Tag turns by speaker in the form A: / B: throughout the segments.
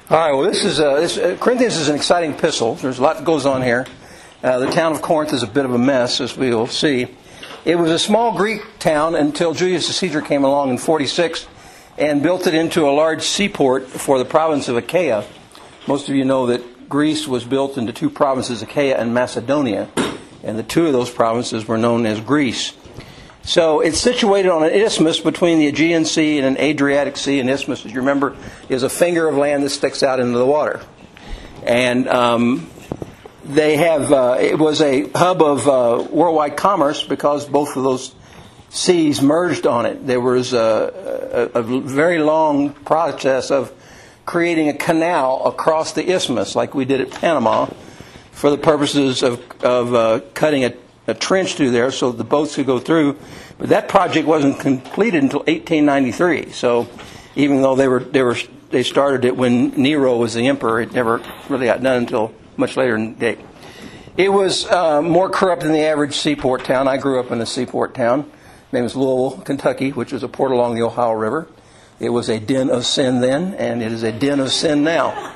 A: All right, well, Corinthians is an exciting epistle. There's a lot that goes on here. The town of Corinth is a bit of a mess, as we will see. It was a small Greek town until Julius Caesar came along in 46 and built it into a large seaport for the province of Achaia. Most of you know that Greece was built into two provinces, Achaia and Macedonia, and the two of those provinces were known as Greece. So it's situated on an isthmus between the Aegean Sea and an Adriatic Sea. An isthmus, as you remember, is a finger of land that sticks out into the water. And it was a hub of worldwide commerce because both of those seas merged on it. There was a very long process of creating a canal across the isthmus, like we did at Panama, for the purposes of cutting a trench through there so the boats could go through. But that project wasn't completed until 1893. So even though they started it when Nero was the emperor, it never really got done until much later in the day. It was more corrupt than the average seaport town. I grew up in a seaport town. The name was Louisville, Kentucky, which was a port along the Ohio River. It was a den of sin then, and it is a den of sin now.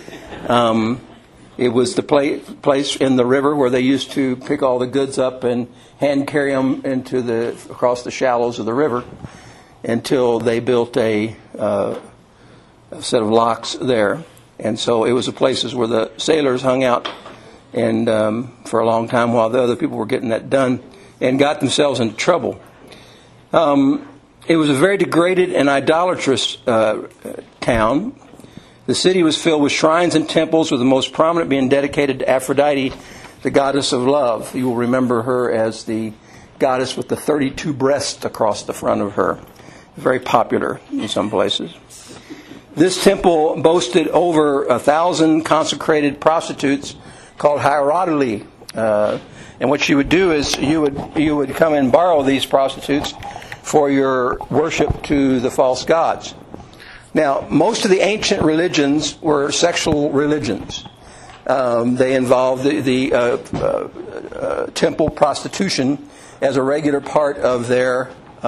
A: It was the place in the river where they used to pick all the goods up and hand carry them across the shallows of the river until they built a set of locks there. And so it was the places where the sailors hung out and for a long time while the other people were getting that done and got themselves into trouble. It was a very degraded and idolatrous town. The city was filled with shrines and temples, with the most prominent being dedicated to Aphrodite, the goddess of love. You will remember her as the goddess with the 32 breasts across the front of her. Very popular in some places. This temple boasted over 1,000 consecrated prostitutes called hieroduli. And what you would do is you would come and borrow these prostitutes for your worship to the false gods. Now, most of the ancient religions were sexual religions. They involved the temple prostitution as a regular part of their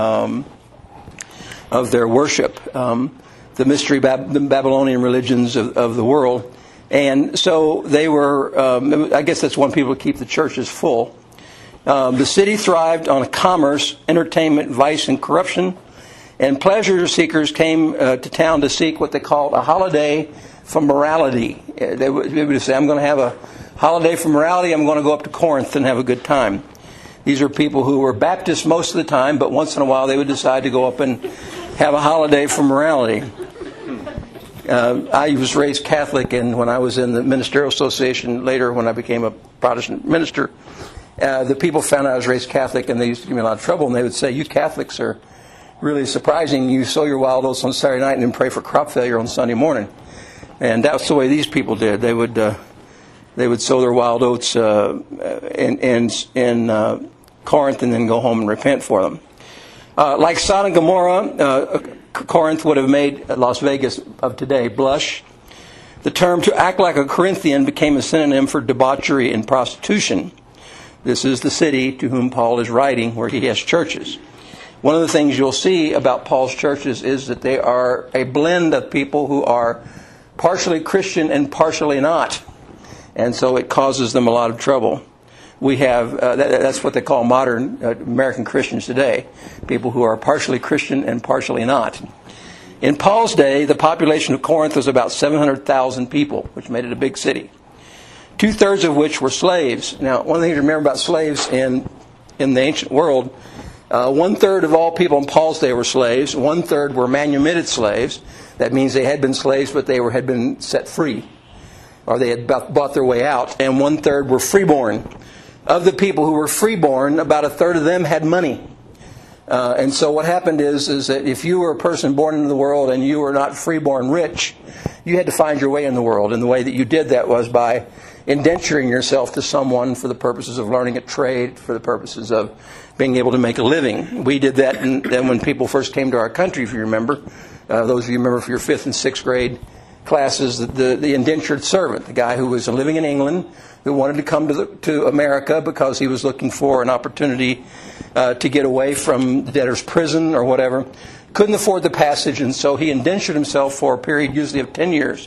A: worship. The the Babylonian religions of the world, and so they were. I guess that's one people to keep the churches full. The city thrived on commerce, entertainment, vice, and corruption. And pleasure seekers came to town to seek what they called a holiday from morality. They would say, I'm going to have a holiday from morality. I'm going to go up to Corinth and have a good time. These are people who were Baptists most of the time, but once in a while they would decide to go up and have a holiday from morality. I was raised Catholic, and when I was in the Ministerial Association later, when I became a Protestant minister, the people found out I was raised Catholic, and they used to give me a lot of trouble, and they would say, you Catholics are really surprising. You sow your wild oats on Saturday night and then pray for crop failure on Sunday morning. And that's the way these people did. They would sow their wild oats in Corinth and then go home and repent for them. Like Sodom and Gomorrah, Corinth would have made Las Vegas of today blush. The term to act like a Corinthian became a synonym for debauchery and prostitution. This is the city to whom Paul is writing, where he has churches. One of the things you'll see about Paul's churches is that they are a blend of people who are partially Christian and partially not. And so it causes them a lot of trouble. We have, that's what they call modern American Christians today. People who are partially Christian and partially not. In Paul's day, the population of Corinth was about 700,000 people, which made it a big city. 2/3 of which were slaves. Now, one thing to remember about slaves in the ancient world, 1/3 of all people in Paul's day were slaves. 1/3 were manumitted slaves. That means they had been slaves, but they had been set free, or they had bought their way out. And 1/3 were freeborn. Of the people who were freeborn, about 1/3 of them had money. And so what happened is that if you were a person born into the world and you were not freeborn rich, you had to find your way in the world. And the way that you did that was by indenturing yourself to someone for the purposes of learning a trade, for the purposes of being able to make a living. We did that then when people first came to our country, if you remember. Those of you remember for your 5th and 6th grade classes, the indentured servant, the guy who was living in England, who wanted to come to America because he was looking for an opportunity to get away from the debtor's prison or whatever. Couldn't afford the passage, and so he indentured himself for a period usually of 10 years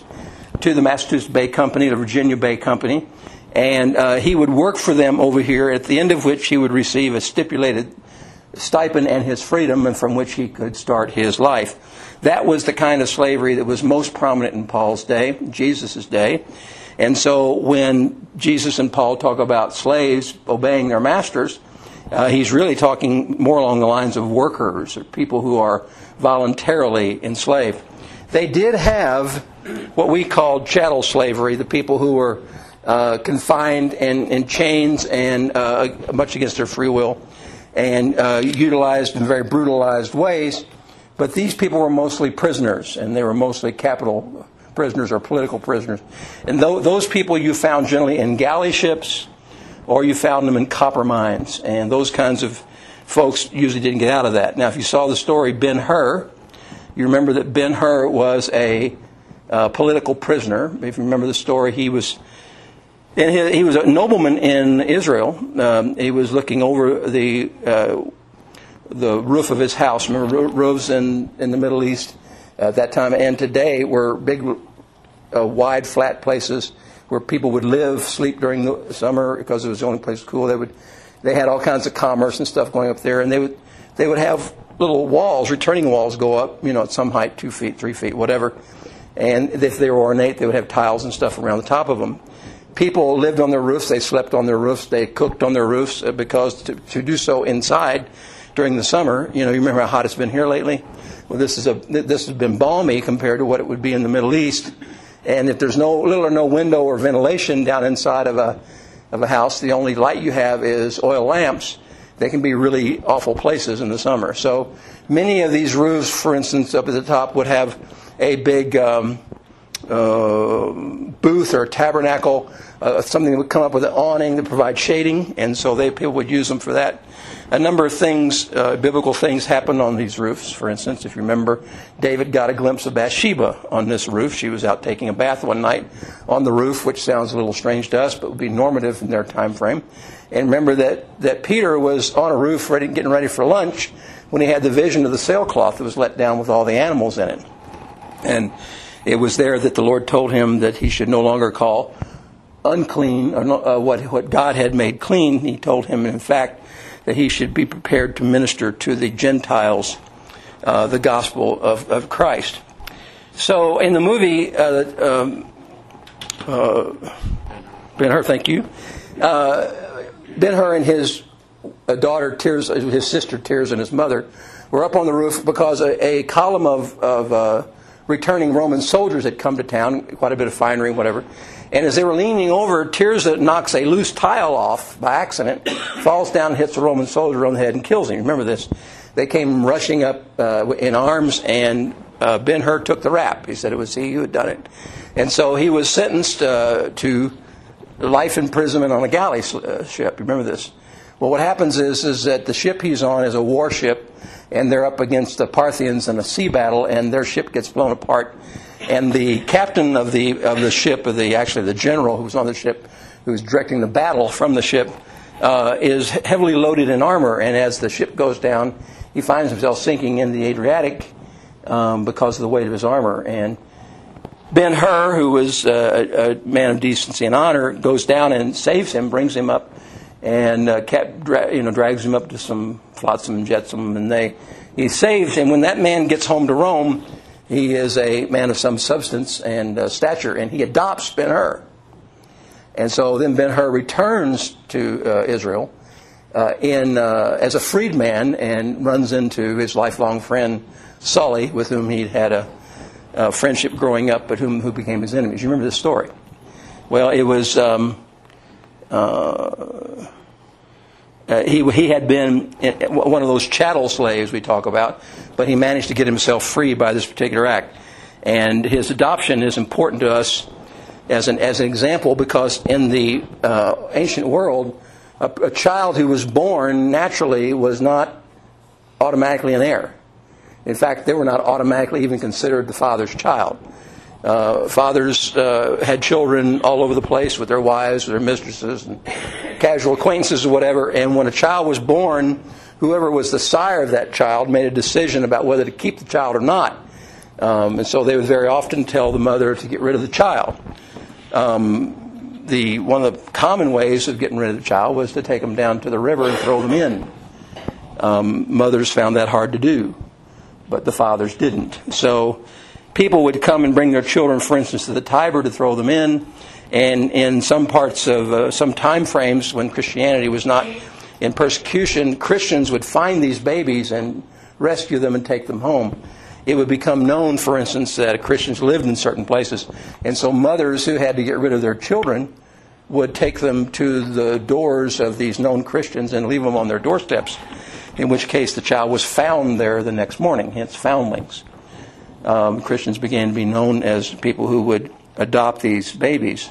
A: to the Massachusetts Bay Company, the Virginia Bay Company, and he would work for them over here, at the end of which he would receive a stipulated stipend and his freedom, and from which he could start his life. That was the kind of slavery that was most prominent in Paul's day, Jesus' day. And so when Jesus and Paul talk about slaves obeying their masters, he's really talking more along the lines of workers, or people who are voluntarily enslaved. They did have what we called chattel slavery, the people who were confined in chains and much against their free will, and utilized in very brutalized ways. But these people were mostly prisoners, and they were mostly capital prisoners or political prisoners. And those people you found generally in galley ships, or you found them in copper mines. And those kinds of folks usually didn't get out of that. Now, if you saw the story Ben-Hur, you remember that Ben-Hur was a political prisoner. If you remember the story, he was a nobleman in Israel. He was looking over the roof of his house. Remember, roofs in the Middle East at that time and today were big, wide, flat places where people would live, sleep during the summer because it was the only place cool. They had all kinds of commerce and stuff going up there, and they would have little walls, returning walls, go up, at some height, 2 feet, 3 feet, whatever. And if they were ornate, they would have tiles and stuff around the top of them. People lived on their roofs. They slept on their roofs. They cooked on their roofs because to do so inside during the summer, you remember how hot it's been here lately? Well, this has been balmy compared to what it would be in the Middle East. And if there's little or no window or ventilation down inside of a house, the only light you have is oil lamps. They can be really awful places in the summer. So many of these roofs, for instance, up at the top would have a big booth or tabernacle, something that would come up with an awning to provide shading, and so people would use them for that. A number of things, biblical things, happened on these roofs. For instance, if you remember, David got a glimpse of Bathsheba on this roof. She was out taking a bath one night on the roof, which sounds a little strange to us, but would be normative in their time frame. And remember that Peter was on a roof getting ready for lunch when he had the vision of the sailcloth that was let down with all the animals in it. And it was there that the Lord told him that he should no longer call unclean what God had made clean. He told him, in fact, that he should be prepared to minister to the Gentiles the gospel of Christ. So in the movie, Ben-Hur, thank you. Ben-Hur and his daughter Tirzah, his sister Tirzah, and his mother were up on the roof because a column of returning Roman soldiers had come to town, quite a bit of finery and whatever. And as they were leaning over, Tirzah knocks a loose tile off by accident, falls down, hits a Roman soldier on the head, and kills him. Remember this. They came rushing up in arms, and Ben-Hur took the rap. He said it was he who had done it. And so he was sentenced to life imprisonment on a galley ship. Remember this. Well, what happens is that the ship he's on is a warship, and they're up against the Parthians in a sea battle, and their ship gets blown apart. And the captain of the ship, actually the general who was on the ship, who was directing the battle from the ship, is heavily loaded in armor. And as the ship goes down, he finds himself sinking in the Adriatic because of the weight of his armor. And Ben-Hur, who was a man of decency and honor, goes down and saves him, brings him up, and drags him up to some flotsam and jetsam, and he saves him. When that man gets home to Rome, he is a man of some substance and stature, and he adopts Ben-Hur. And so then Ben-Hur returns to Israel as a freedman and runs into his lifelong friend Sully, with whom he'd had a friendship growing up, but who became his enemies. You remember this story? Well, it was he had been one of those chattel slaves we talk about, but he managed to get himself free by this particular act. And his adoption is important to us as an example, because in the ancient world, a child who was born naturally was not automatically an heir. In fact, they were not automatically even considered the father's child. Fathers had children all over the place with their wives, their mistresses, and casual acquaintances or whatever. And when a child was born, whoever was the sire of that child made a decision about whether to keep the child or not. And so they would very often tell the mother to get rid of the child. One of the common ways of getting rid of the child was to take them down to the river and throw them in. Mothers found that hard to do, but the fathers didn't. So people would come and bring their children, for instance, to the Tiber to throw them in. And in some parts of some time frames when Christianity was not in persecution, Christians would find these babies and rescue them and take them home. It would become known, for instance, that Christians lived in certain places. And so mothers who had to get rid of their children would take them to the doors of these known Christians and leave them on their doorsteps, in which case the child was found there the next morning, hence foundlings. Christians began to be known as people who would adopt these babies.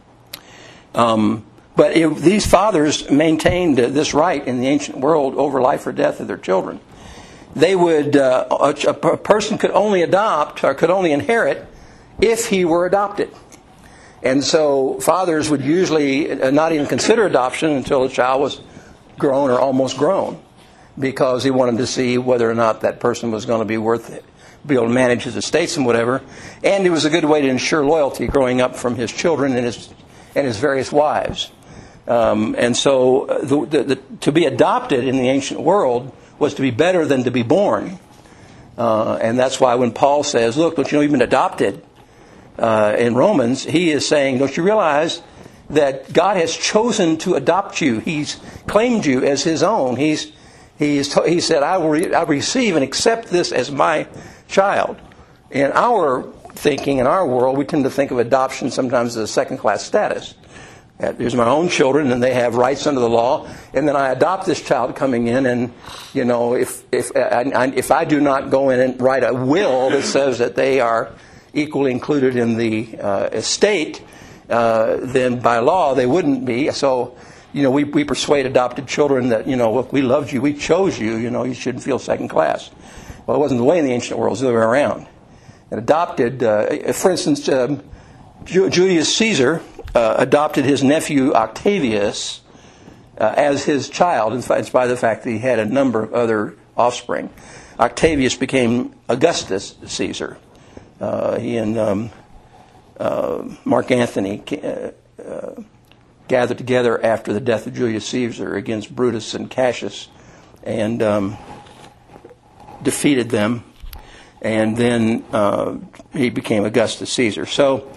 A: But these fathers maintained this right in the ancient world over life or death of their children. They would a person could only adopt or could only inherit if he were adopted. And so fathers would usually not even consider adoption until the child was grown or almost grown, because he wanted to see whether or not that person was going to be able to manage his estates and whatever. And it was a good way to ensure loyalty growing up from his children and his various wives. And so to be adopted in the ancient world was to be better than to be born. And that's why when Paul says, look, don't you know you've been adopted in Romans, he is saying, don't you realize that God has chosen to adopt you? He's claimed you as his own. He said, I will receive and accept this as my child. In our thinking, in our world, we tend to think of adoption sometimes as a second-class status. There's my own children, and they have rights under the law, and then I adopt this child coming in, and you know, if I do not go in and write a will that says that they are equally included in the estate, then by law they wouldn't be. So, you know, we persuade adopted children that, you know, look, we loved you, we chose you, you know, you shouldn't feel second class. Well, it wasn't the way in the ancient world; it was the other way around. And adopted, for instance, Julius Caesar adopted his nephew Octavius as his child, in spite of the fact that he had a number of other offspring. Octavius became Augustus Caesar. He and Mark Antony gathered together after the death of Julius Caesar against Brutus and Cassius, and defeated them. And then he became Augustus Caesar. So,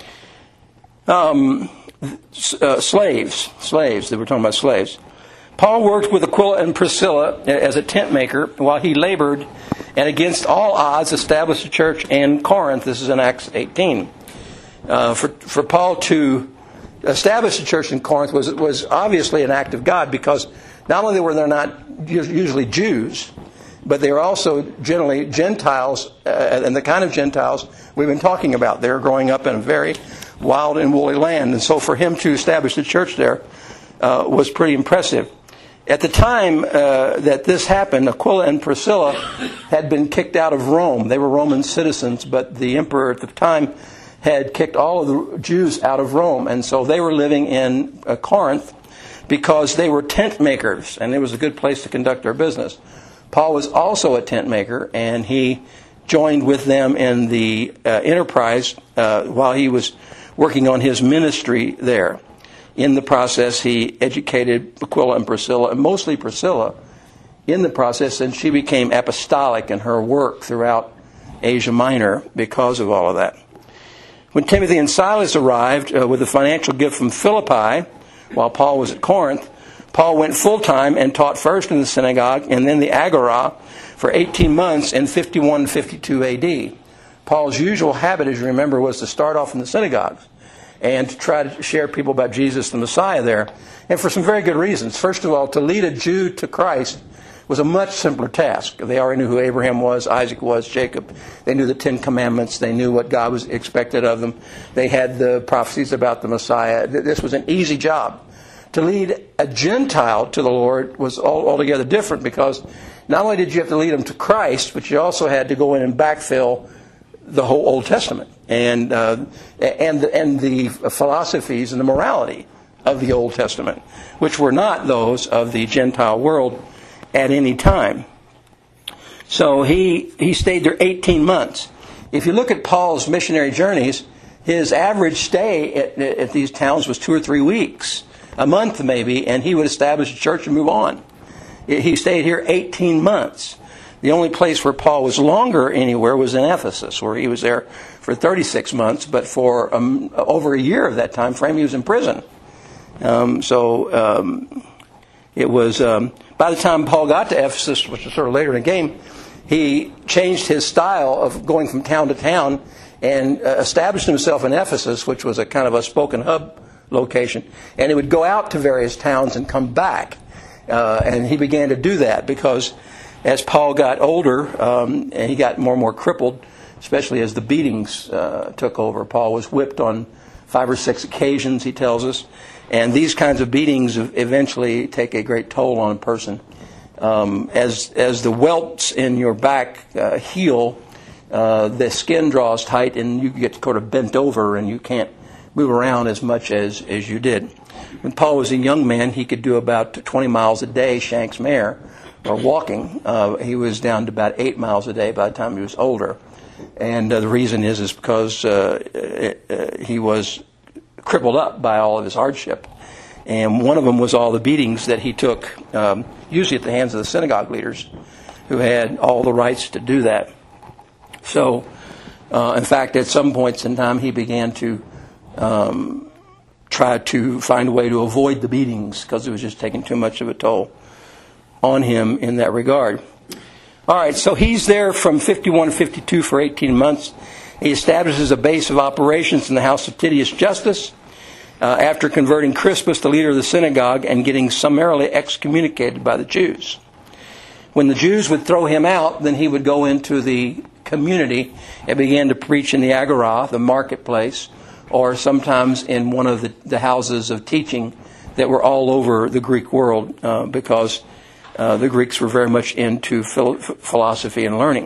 A: slaves. They were talking about slaves. Paul worked with Aquila and Priscilla as a tent maker while he labored and against all odds established a church in Corinth. This is in Acts 18. For Paul to establish a church in Corinth was obviously an act of God, because not only were they not usually Jews, but they were also generally Gentiles, and the kind of Gentiles we've been talking about. They were growing up in a very wild and woolly land. And so for him to establish the church there was pretty impressive. At the time that this happened, Aquila and Priscilla had been kicked out of Rome. They were Roman citizens, but the emperor at the time had kicked all of the Jews out of Rome. And so they were living in Corinth because they were tent makers, and it was a good place to conduct their business. Paul was also a tent maker, and he joined with them in the enterprise while he was working on his ministry there. In the process, he educated Aquila and Priscilla, and mostly Priscilla, in the process, and she became apostolic in her work throughout Asia Minor because of all of that. When Timothy and Silas arrived with a financial gift from Philippi, while Paul was at Corinth, Paul went full-time and taught first in the synagogue and then the agora for 18 months in 51-52 A.D. Paul's usual habit, as you remember, was to start off in the synagogues and to try to share people about Jesus the Messiah there. And for some very good reasons. First of all, to lead a Jew to Christ was a much simpler task. They already knew who Abraham was, Isaac was, Jacob. They knew the Ten Commandments. They knew what God was expected of them. They had the prophecies about the Messiah. This was an easy job. To lead a Gentile to the Lord was altogether different, because not only did you have to lead them to Christ, but you also had to go in and backfill the whole Old Testament and the philosophies and the morality of the Old Testament, which were not those of the Gentile world at any time. So he stayed there 18 months. if you look at Paul's missionary journeys, his average stay at these towns was 2 or 3 weeks, a month maybe, and he would establish a church and move on. He stayed here 18 months. The only place where Paul was longer anywhere was in Ephesus, where he was there for 36 months, but for over a year of that time frame, he was in prison. It was, by the time Paul got to Ephesus, which was sort of later in the game, he changed his style of going from town to town and established himself in Ephesus, which was a kind of a spoken hub location. And he would go out to various towns and come back. And he began to do that because as Paul got older, and he got more and more crippled, especially as the beatings took over. Paul was whipped on 5 or 6 occasions, he tells us. And these kinds of beatings eventually take a great toll on a person. As the welts in your back heal, the skin draws tight and you get sort of bent over and you can't move around as much as you did. When Paul was a young man, he could do about 20 miles a day, Shanks Mare, or walking. He was down to about 8 miles a day by the time he was older. And the reason is because he was crippled up by all of his hardship. And one of them was all the beatings that he took, usually at the hands of the synagogue leaders, who had all the rights to do that. So, in fact, at some points in time, he began to try to find a way to avoid the beatings because it was just taking too much of a toll on him in that regard. All right, so he's there from 51 to 52 for 18 months. He establishes a base of operations in the house of Titius Justus after converting Crispus, the leader of the synagogue, and getting summarily excommunicated by the Jews. When the Jews would throw him out, then he would go into the community and began to preach in the agora, the marketplace, or sometimes in one of the houses of teaching that were all over the Greek world because the Greeks were very much into philosophy and learning.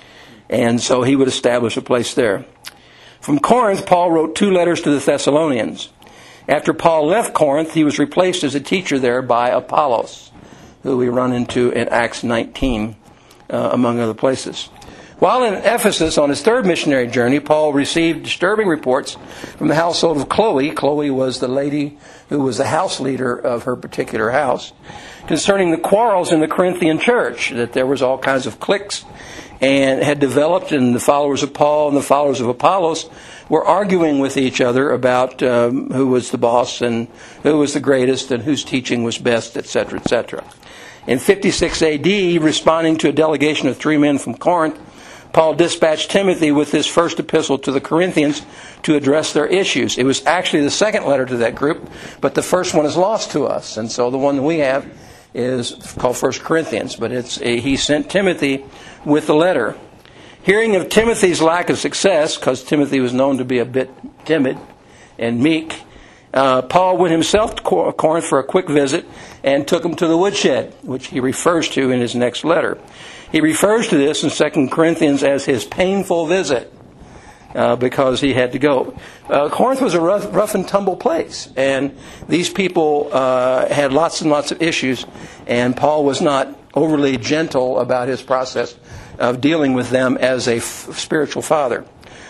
A: And so he would establish a place there. From Corinth, Paul wrote 2 letters to the Thessalonians. After Paul left Corinth, he was replaced as a teacher there by Apollos, who we run into in Acts 19, among other places. While in Ephesus on his 3rd missionary journey, Paul received disturbing reports from the household of Chloe. Chloe was the lady who was the house leader of her particular house, concerning the quarrels in the Corinthian church, that there was all kinds of cliques and had developed, and the followers of Paul and the followers of Apollos were arguing with each other about who was the boss and who was the greatest and whose teaching was best, etc., etc. In 56 AD, responding to a delegation of 3 men from Corinth, Paul dispatched Timothy with his first epistle to the Corinthians to address their issues. It was actually the second letter to that group, but the first one is lost to us. And so the one that we have is called 1 Corinthians, but he sent Timothy with the letter. Hearing of Timothy's lack of success, because Timothy was known to be a bit timid and meek, Paul went himself to Corinth for a quick visit and took him to the woodshed, which he refers to in his next letter. He refers to this in 2 Corinthians as his painful visit because he had to go. Corinth was a rough and tumble place, and these people had lots and lots of issues, and Paul was not overly gentle about his process of dealing with them as a spiritual father.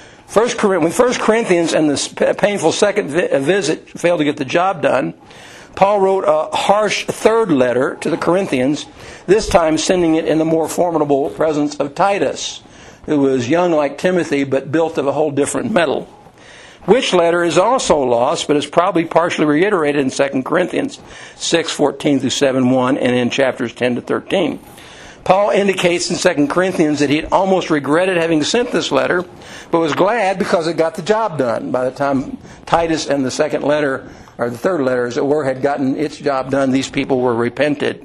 A: When 1 Corinthians and the painful second visit failed to get the job done, Paul wrote a harsh 3rd letter to the Corinthians, this time sending it in the more formidable presence of Titus, who was young like Timothy but built of a whole different metal. Which letter is also lost, but is probably partially reiterated in 2 Corinthians 6:14 through 7:1 and in chapters 10 to 13. Paul indicates in 2 Corinthians that he had almost regretted having sent this letter, but was glad because it got the job done. By the time Titus and the second letter, or the 3rd letter as it were, had gotten its job done, these people were repented.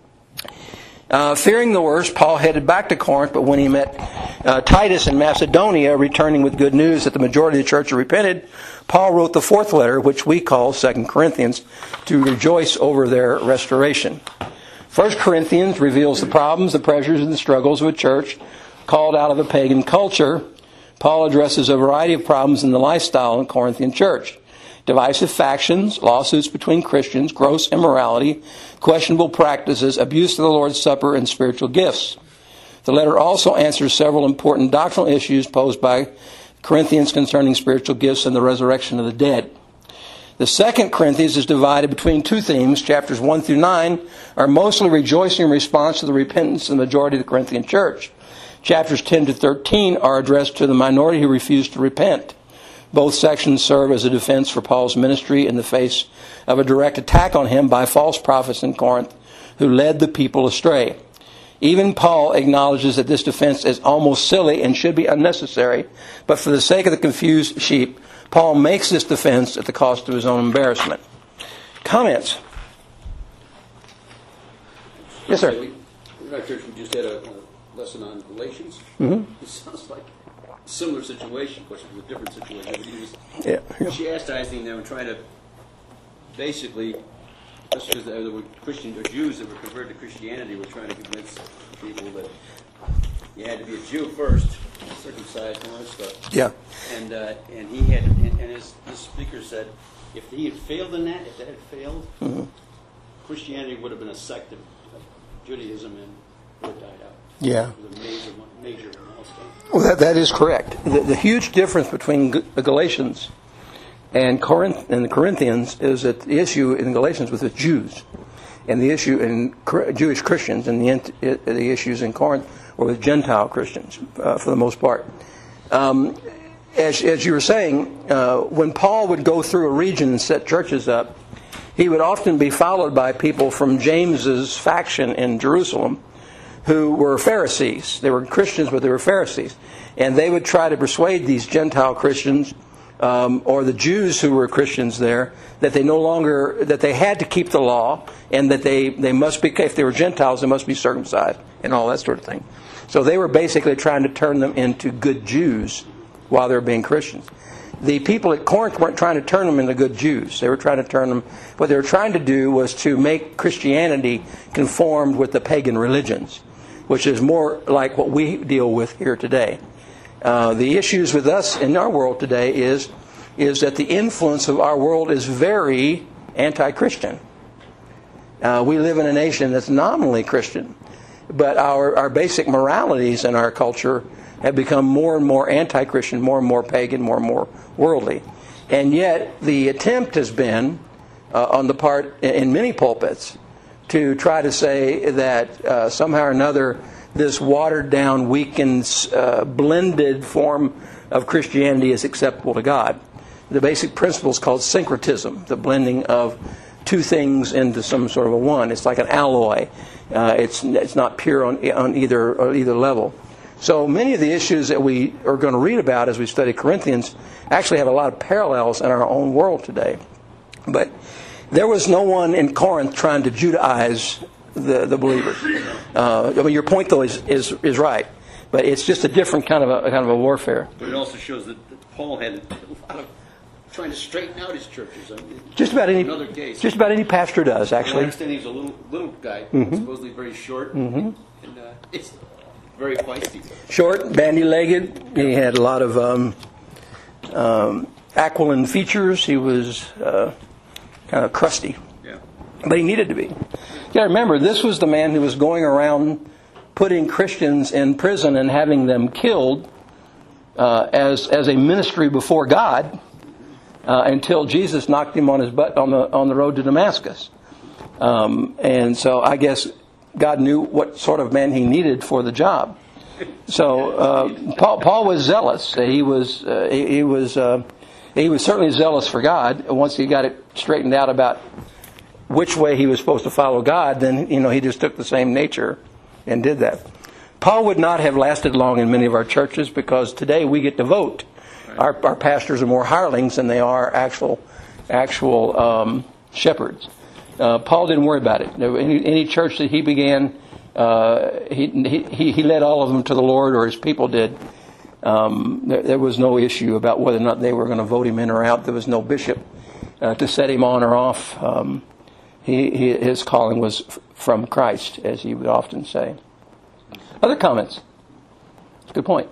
A: Fearing the worst, Paul headed back to Corinth, but when he met Titus in Macedonia, returning with good news that the majority of the church had repented, Paul wrote the 4th letter, which we call 2 Corinthians, to rejoice over their restoration. 1 Corinthians reveals the problems, the pressures, and the struggles of a church called out of a pagan culture. Paul addresses a variety of problems in the lifestyle in the Corinthian church. Divisive factions, lawsuits between Christians, gross immorality, questionable practices, abuse of the Lord's Supper, and spiritual gifts. The letter also answers several important doctrinal issues posed by Corinthians concerning spiritual gifts and the resurrection of the dead. The second Corinthians is divided between two themes. Chapters 1 through 9 are mostly rejoicing in response to the repentance of the majority of the Corinthian church. Chapters 10 to 13 are addressed to the minority who refused to repent. Both sections serve as a defense for Paul's ministry in the face of a direct attack on him by false prophets in Corinth who led the people astray. Even Paul acknowledges that this defense is almost silly and should be unnecessary, but for the sake of the confused sheep, Paul makes this defense at the cost of his own embarrassment. Comments? Yes, sir.
B: In our church, we just had a lesson on Galatians. It sounds like a similar situation. Of course, it was a different situation. But he was chastising them and trying to basically, just because there were Christians or Jews that were converted to Christianity, were trying to convince people that you had to be a Jew first, circumcised and all that stuff.
A: Yeah.
B: And he had, and his speaker said, if he had failed in that, if that had failed, Christianity would have been a sect of Judaism and would have died out.
A: Yeah.
B: It was a major milestone.
A: Well, that is correct. The huge difference between the Galatians and the Corinthians is that the issue in Galatians was with Jews, and the issue in Jewish Christians, and the issues in Corinth were with Gentile Christians for the most part. As you were saying, when Paul would go through a region and set churches up, he would often be followed by people from James's faction in Jerusalem who were Pharisees. They were Christians, but they were Pharisees. And they would try to persuade these Gentile Christians or the Jews who were Christians there that they had to keep the law, and that they must be, if they were Gentiles, they must be circumcised and all that sort of thing. So they were basically trying to turn them into good Jews while they were being Christians. The people at Corinth weren't trying to turn them into good Jews. They were trying to turn them, what they were trying to do was to make Christianity conformed with the pagan religions, which is more like what we deal with here today. The issues with us in our world today is that the influence of our world is very anti-Christian. We live in a nation that's nominally Christian, but our basic moralities in our culture have become more and more anti-Christian, more and more pagan, more and more worldly. And yet the attempt has been, on the part in many pulpits, to try to say that somehow or another this watered-down, weakened, blended form of Christianity is acceptable to God. The basic principle is called syncretism, the blending of two things into some sort of a one. It's like an alloy. It's not pure on either level. So many of the issues that we are going to read about as we study Corinthians actually have a lot of parallels in our own world today. But there was no one in Corinth trying to Judaize the believers. Your point, though, is right, but it's just a different kind of a warfare.
B: But it also shows that Paul had a lot of trying to straighten out his churches.
A: Just about any
B: another case.
A: Just about any pastor does, actually.
B: I understand he's a little guy, supposedly very short, and it's very feisty. Short,
A: bandy-legged. He had a lot of aquiline features. He was kind of crusty.
B: Yeah.
A: But he needed to be. You got to remember, this was the man who was going around putting Christians in prison and having them killed as a ministry before God until Jesus knocked him on his butt on the road to Damascus. And so I guess God knew what sort of man he needed for the job. So Paul was zealous. He was certainly zealous for God. Once he got it straightened out about which way he was supposed to follow God, then he just took the same nature and did that. Paul would not have lasted long in many of our churches because today we get to vote. Our pastors are more hirelings than they are actual shepherds. Paul didn't worry about it. Any church that he began, he led all of them to the Lord, or his people did. There was no issue about whether or not they were going to vote him in or out. There was no bishop to set him on or off. His calling was from Christ, as he would often say. Other comments? It's a good point.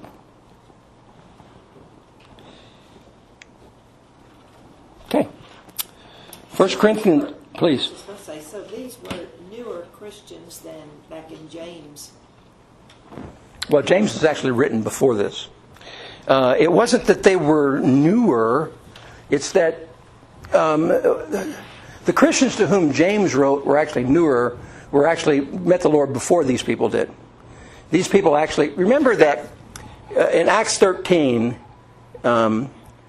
A: Okay. 1 Corinthians, please.
C: I was going to say, so these were newer Christians than back in James.
A: Well, James is actually written before this. It wasn't that they were newer. It's that the Christians to whom James wrote were actually newer, were actually met the Lord before these people did. These people actually, remember that in Acts 13, in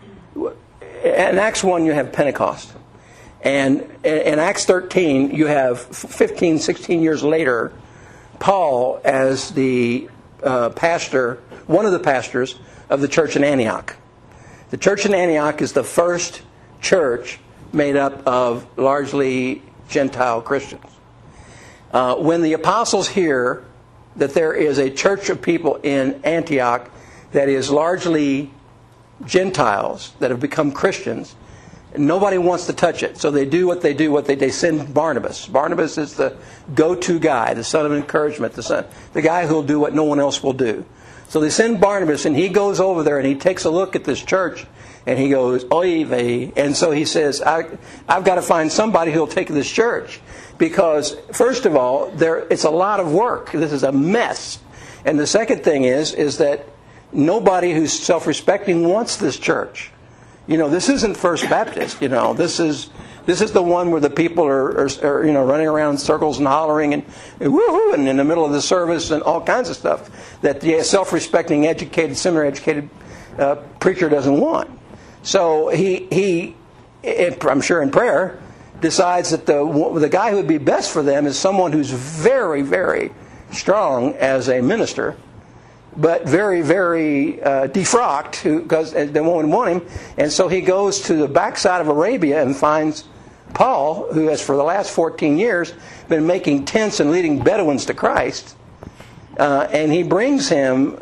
A: Acts 1 you have Pentecost. And in Acts 13 you have 15, 16 years later, Paul as the pastor, one of the pastors of the church in Antioch. The church in Antioch is the first church made up of largely Gentile Christians. When the apostles hear that there is a church of people in Antioch that is largely Gentiles that have become Christians, nobody wants to touch it. So they do what they do. They send Barnabas. Barnabas is the go-to guy, the son of encouragement, the guy who will do what no one else will do. So they send Barnabas, and he goes over there and he takes a look at this church, and he goes, oy vey. And so he says, I've got to find somebody who will take this church. Because, first of all, it's a lot of work. This is a mess. And the second thing is that nobody who's self-respecting wants this church. You know, this isn't First Baptist. You know, this is the one where the people are running around in circles and hollering and woohoo, and in the middle of the service and all kinds of stuff that the self-respecting, educated, seminary-educated preacher doesn't want. So he, I'm sure in prayer, decides that the guy who would be best for them is someone who's very, very strong as a minister, but very, very defrocked, because they won't want him. And so he goes to the backside of Arabia and finds Paul, who has for the last 14 years been making tents and leading Bedouins to Christ. And he brings him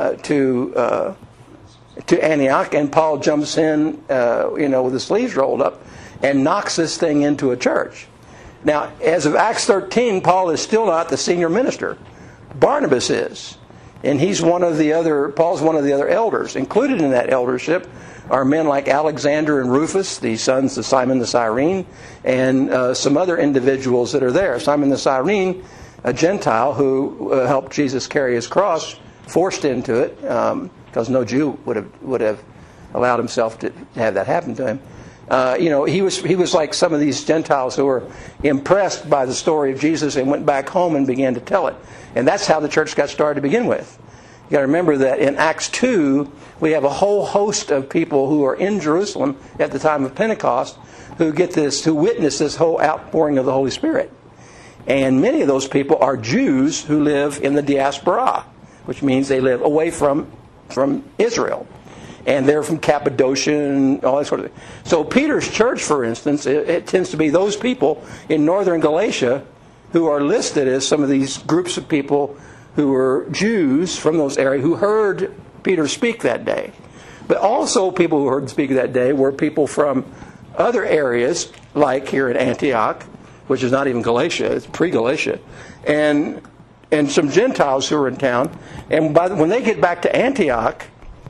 A: to Antioch, and Paul jumps in, with his sleeves rolled up, and knocks this thing into a church. Now, as of Acts 13, Paul is still not the senior minister. Barnabas is. And Paul's one of the other elders. Included in that eldership are men like Alexander and Rufus, the sons of Simon the Cyrene, and some other individuals that are there. Simon the Cyrene, a Gentile who helped Jesus carry his cross, forced into it, because no Jew would have allowed himself to have that happen to him. He was like some of these Gentiles who were impressed by the story of Jesus and went back home and began to tell it. And that's how the church got started to begin with. You got to remember that in Acts 2, we have a whole host of people who are in Jerusalem at the time of Pentecost who witness this whole outpouring of the Holy Spirit. And many of those people are Jews who live in the diaspora, which means they live away from Israel. And they're from Cappadocia and all that sort of thing. So Peter's church, for instance, it tends to be those people in northern Galatia who are listed as some of these groups of people who were Jews from those areas who heard Peter speak that day. But also people who heard him speak that day were people from other areas, like here in Antioch, which is not even Galatia, it's pre-Galatia, and some Gentiles who were in town. And when they get back to Antioch,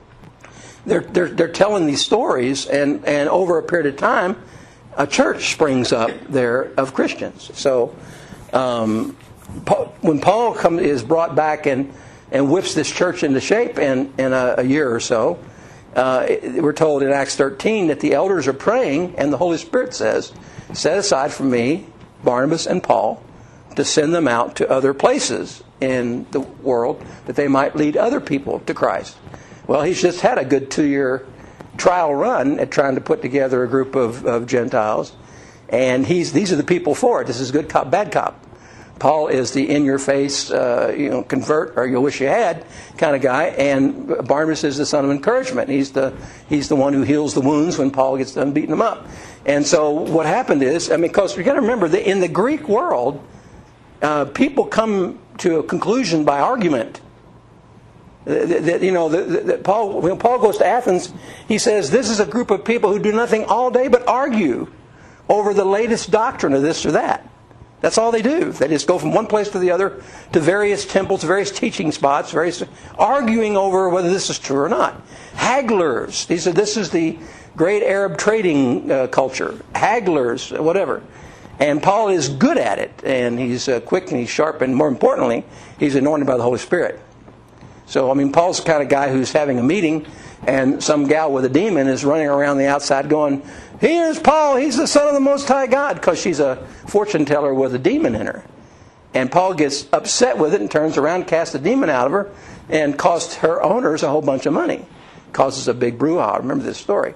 A: they're telling these stories, and over a period of time, a church springs up there of Christians. So when Paul is brought back and whips this church into shape in a year or so, we're told in Acts 13 that the elders are praying, and the Holy Spirit says, "Set aside for me Barnabas and Paul to send them out to other places in the world that they might lead other people to Christ." Well, he's just had a good 2-year trial run at trying to put together a group of Gentiles. And these are the people for it. This is good cop, bad cop. Paul is the in-your-face, convert or you wish you had kind of guy. And Barnabas is the son of encouragement. He's the one who heals the wounds when Paul gets done beating them up. And so what happened is, because you've got to remember that in the Greek world, people come to a conclusion by argument. Paul, when Paul goes to Athens, he says, this is a group of people who do nothing all day but argue over the latest doctrine of this or that. That's all they do. They just go from one place to the other, to various temples, various teaching spots, arguing over whether this is true or not. Hagglers. This is the great Arab trading culture. Hagglers, whatever. And Paul is good at it. And he's quick and he's sharp. And more importantly, he's anointed by the Holy Spirit. So, I mean, Paul's the kind of guy who's having a meeting, and some gal with a demon is running around the outside going, "Here's Paul, he's the Son of the Most High God," because she's a fortune teller with a demon in her. And Paul gets upset with it and turns around, casts the demon out of her, and costs her owners a whole bunch of money. Causes a big brouhaha. Remember this story.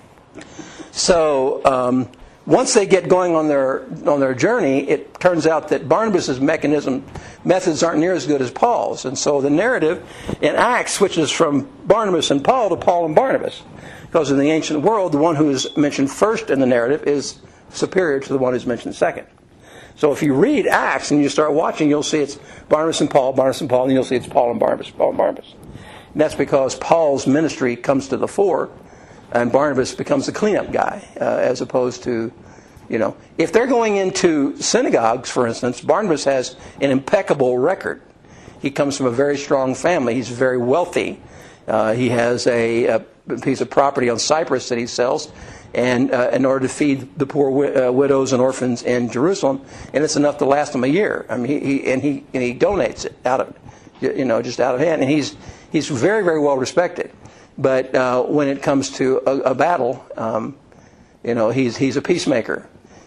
A: So once they get going on their journey, it turns out that Barnabas' methods aren't near as good as Paul's. And so the narrative in Acts switches from Barnabas and Paul to Paul and Barnabas. Because in the ancient world, the one who is mentioned first in the narrative is superior to the one who's mentioned second. So if you read Acts and you start watching, you'll see it's Barnabas and Paul, and you'll see it's Paul and Barnabas, Paul and Barnabas. And that's because Paul's ministry comes to the fore, and Barnabas becomes the cleanup guy, as opposed to, if they're going into synagogues, for instance, Barnabas has an impeccable record. He comes from a very strong family. He's very wealthy. He has a piece of property on Cyprus that he sells, and in order to feed the poor widows and orphans in Jerusalem, and it's enough to last him a year. I mean, he donates it out of, just out of hand, and he's very, very well respected. But when it comes to a battle, he's a peacemaker.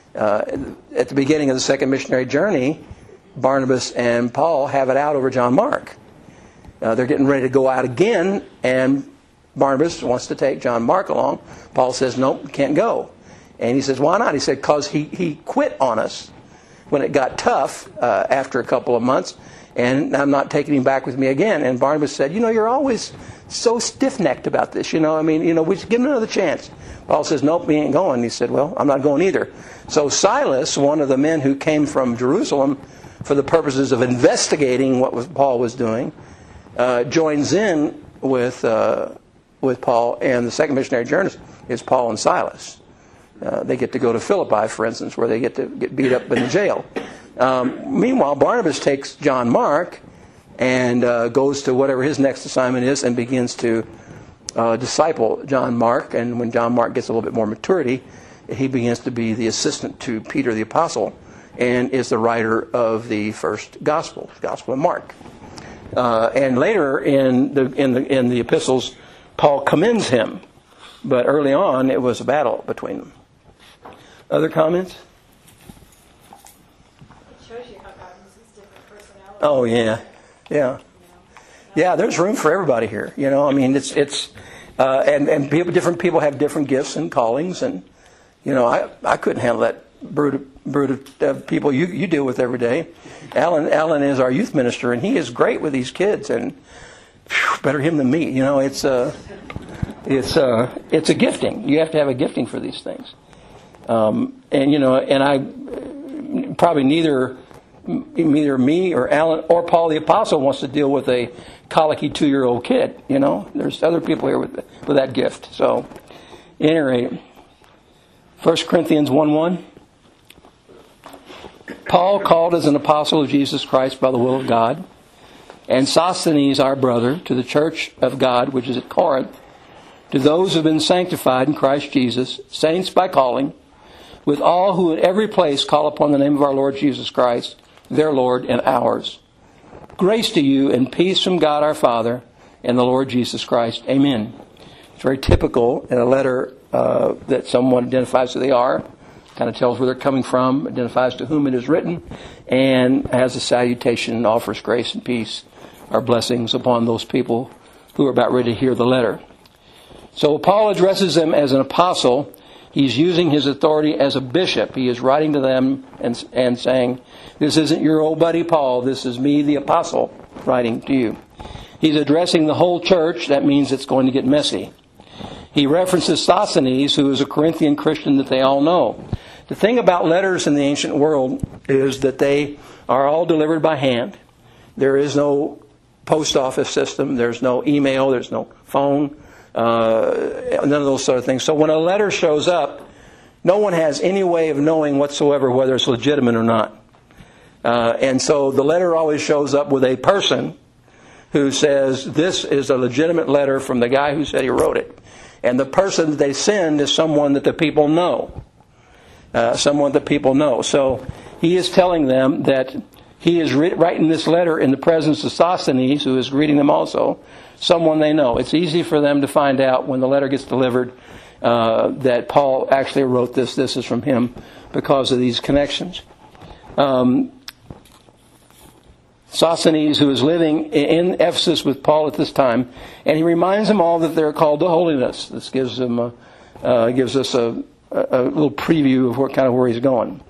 A: At the beginning of the second missionary journey, Barnabas and Paul have it out over John Mark. They're getting ready to go out again, and Barnabas wants to take John Mark along. Paul says, "Nope, can't go." And he says, "Why not?" He said, "Because he quit on us when it got tough after a couple of months, and I'm not taking him back with me again." And Barnabas said, "You're always so stiff-necked about this. We should give him another chance." Paul says, "Nope, he ain't going." He said, "Well, I'm not going either." So Silas, one of the men who came from Jerusalem for the purposes of investigating what Paul was doing, joins in with Paul, and the second missionary journey is Paul and Silas. They get to go to Philippi, for instance, where they get to get beat up in the jail. Meanwhile, Barnabas takes John Mark and goes to whatever his next assignment is and begins to disciple John Mark. And when John Mark gets a little bit more maturity, he begins to be the assistant to Peter the Apostle and is the writer of the first gospel, the Gospel of Mark. And later in the epistles, Paul commends him, but early on it was a battle between them. Other comments?
C: It shows you how God uses different personalities.
A: Oh yeah. There's room for everybody here. And different people have different gifts and callings, and I couldn't handle that brood of people you deal with every day. Alan is our youth minister, and he is great with these kids, and better him than me. It's a gifting. You have to have a gifting for these things. And I probably neither me or Alan or Paul the Apostle wants to deal with a colicky 2-year-old kid. There's other people here with that gift. So, at any rate, 1 Corinthians 1:1. Paul, called as an apostle of Jesus Christ by the will of God, and Sosthenes, our brother, to the church of God which is at Corinth, to those who have been sanctified in Christ Jesus, saints by calling, with all who at every place call upon the name of our Lord Jesus Christ, their Lord and ours. Grace to you and peace from God our Father and the Lord Jesus Christ. Amen. It's very typical in a letter that someone identifies who they are, kind of tells where they're coming from, identifies to whom it is written, and has a salutation and offers grace and peace or blessings upon those people who are about ready to hear the letter. So Paul addresses them as an apostle. He's using his authority as a bishop. He is writing to them and saying, "This isn't your old buddy Paul. This is me, the apostle, writing to you." He's addressing the whole church. That means it's going to get messy. He references Sosthenes, who is a Corinthian Christian that they all know. The thing about letters in the ancient world is that they are all delivered by hand. There is no post office system. There's no email. There's no phone. None of those sort of things. So when a letter shows up, no one has any way of knowing whatsoever whether it's legitimate or not. And so the letter always shows up with a person who says, "This is a legitimate letter from the guy who said he wrote it." And the person that they send is someone that the people know. So he is telling them that he is writing this letter in the presence of Sosthenes, who is greeting them also, someone they know. It's easy for them to find out when the letter gets delivered that Paul actually wrote this. This is from him because of these connections. Sosthenes, who is living in Ephesus with Paul at this time, and he reminds them all that they're called to holiness. This gives them gives us a little preview of where he's going.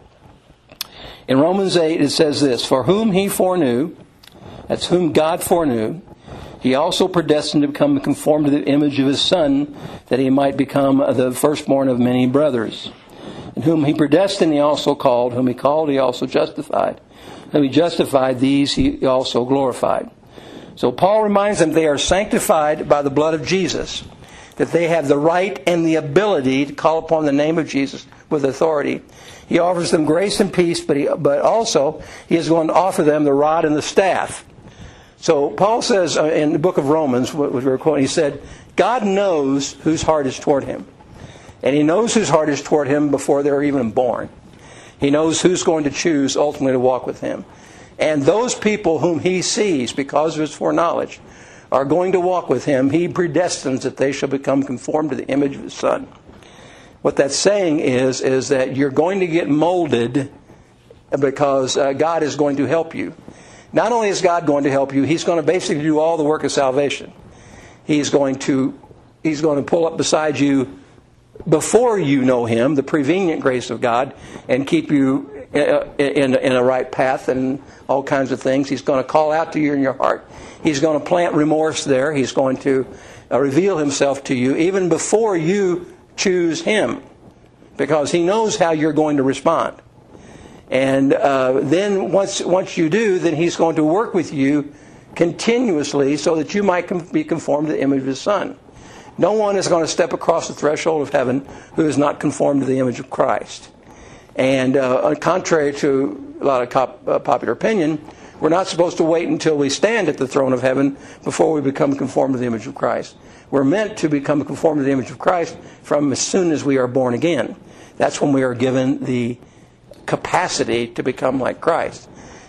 A: In Romans 8, it says this: "For whom he foreknew," that's whom God foreknew, "he also predestined to become conformed to the image of his Son, that he might become the firstborn of many brothers. And whom he predestined, he also called. Whom he called, he also justified. Whom he justified, these he also glorified." So Paul reminds them they are sanctified by the blood of Jesus, that they have the right and the ability to call upon the name of Jesus with authority. He offers them grace and peace, but also he is going to offer them the rod and the staff. So Paul says in the book of Romans, what we're quoting, he said, God knows whose heart is toward him. And he knows whose heart is toward him before they're even born. He knows who's going to choose ultimately to walk with him. And those people whom he sees, because of his foreknowledge, are going to walk with him. He predestines that they shall become conformed to the image of his Son. What that's saying is that you're going to get molded because God is going to help you. Not only is God going to help you, he's going to basically do all the work of salvation. He's going to pull up beside you before you know him, the prevenient grace of God, and keep you in a right path and all kinds of things. He's going to call out to you in your heart. He's going to plant remorse there. He's going to reveal himself to you even before you choose him, because he knows how you're going to respond. And then once you do, then he's going to work with you continuously so that you might be conformed to the image of his Son. No one is going to step across the threshold of heaven who is not conformed to the image of Christ. And contrary to a lot of popular opinion, we're not supposed to wait until we stand at the throne of heaven before we become conformed to the image of Christ. We're meant to become conformed to the image of Christ from as soon as we are born again. That's when we are given the capacity to become like Christ.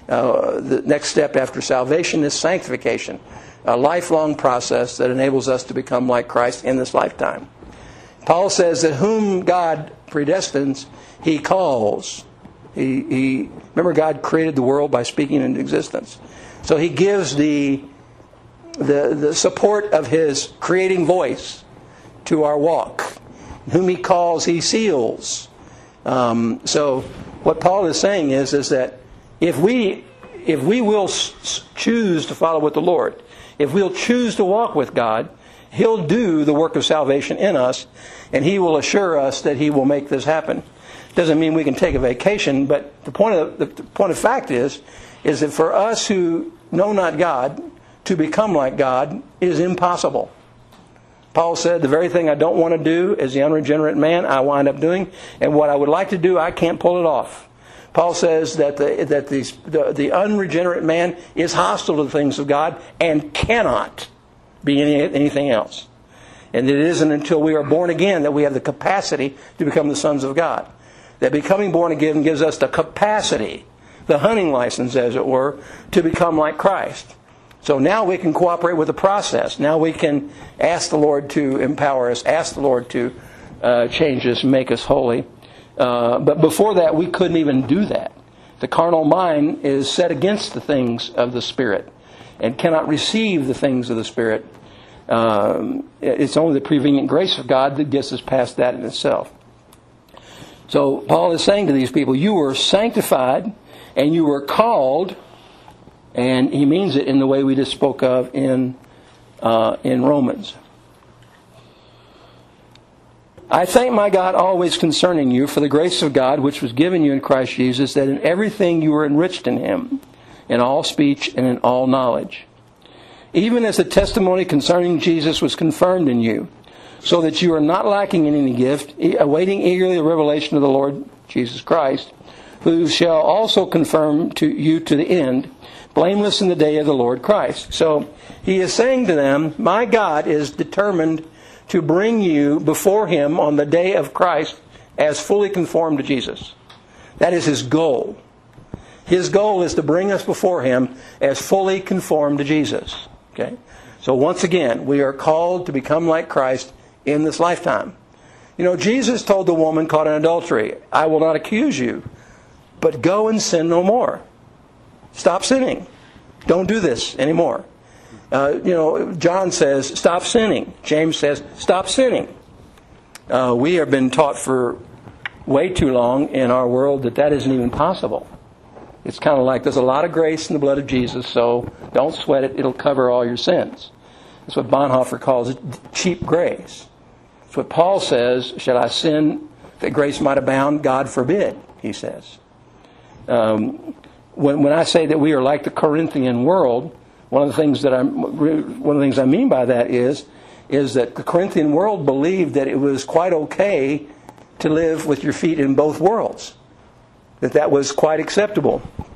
A: The next step after salvation is sanctification, a lifelong process that enables us to become like Christ in this lifetime. Paul says that whom God predestines, he calls. Remember, God created the world by speaking into existence. So he gives the support of his creating voice to our walk. Whom he calls, he seals. So what Paul is saying is that if we will choose to follow with the Lord, if we'll choose to walk with God, he'll do the work of salvation in us, and he will assure us that he will make this happen. Doesn't mean we can take a vacation, but the point of fact is that for us who know not God, to become like God is impossible. Paul said, the very thing I don't want to do as the unregenerate man, I wind up doing, and what I would like to do, I can't pull it off. Paul says that the unregenerate man is hostile to the things of God and cannot be anything else. And it isn't until we are born again that we have the capacity to become the sons of God. That becoming born again gives us the capacity, the hunting license, as it were, to become like Christ. So now we can cooperate with the process. Now we can ask the Lord to empower us, ask the Lord to change us, make us holy. But before that, we couldn't even do that. The carnal mind is set against the things of the Spirit and cannot receive the things of the Spirit. It's only the prevenient grace of God that gets us past that in itself. So Paul is saying to these people, you were sanctified and you were called, and he means it in the way we just spoke of in Romans. I thank my God always concerning you for the grace of God which was given you in Christ Jesus, that in everything you were enriched in him, in all speech and in all knowledge. Even as the testimony concerning Jesus was confirmed in you, so that you are not lacking in any gift, awaiting eagerly the revelation of the Lord Jesus Christ, who shall also confirm to you to the end, blameless in the day of the Lord Christ. So he is saying to them, my God is determined to bring you before him on the day of Christ as fully conformed to Jesus. That is his goal. His goal is to bring us before Him as fully conformed to Jesus. Okay? So once again, we are called to become like Christ in this lifetime. You know, Jesus told the woman caught in adultery, I will not accuse you, but go and sin no more. Stop sinning. Don't do this anymore. John says, stop sinning. James says, stop sinning. We have been taught for way too long in our world that isn't even possible. It's kind of like there's a lot of grace in the blood of Jesus, so don't sweat it. It'll cover all your sins. That's what Bonhoeffer calls it, cheap grace. That's what Paul says, shall I sin that grace might abound? God forbid, he says. When I say that we are like the Corinthian world, one of the things I mean by that is that the Corinthian world believed that it was quite okay to live with your feet in both worlds. That was quite acceptable.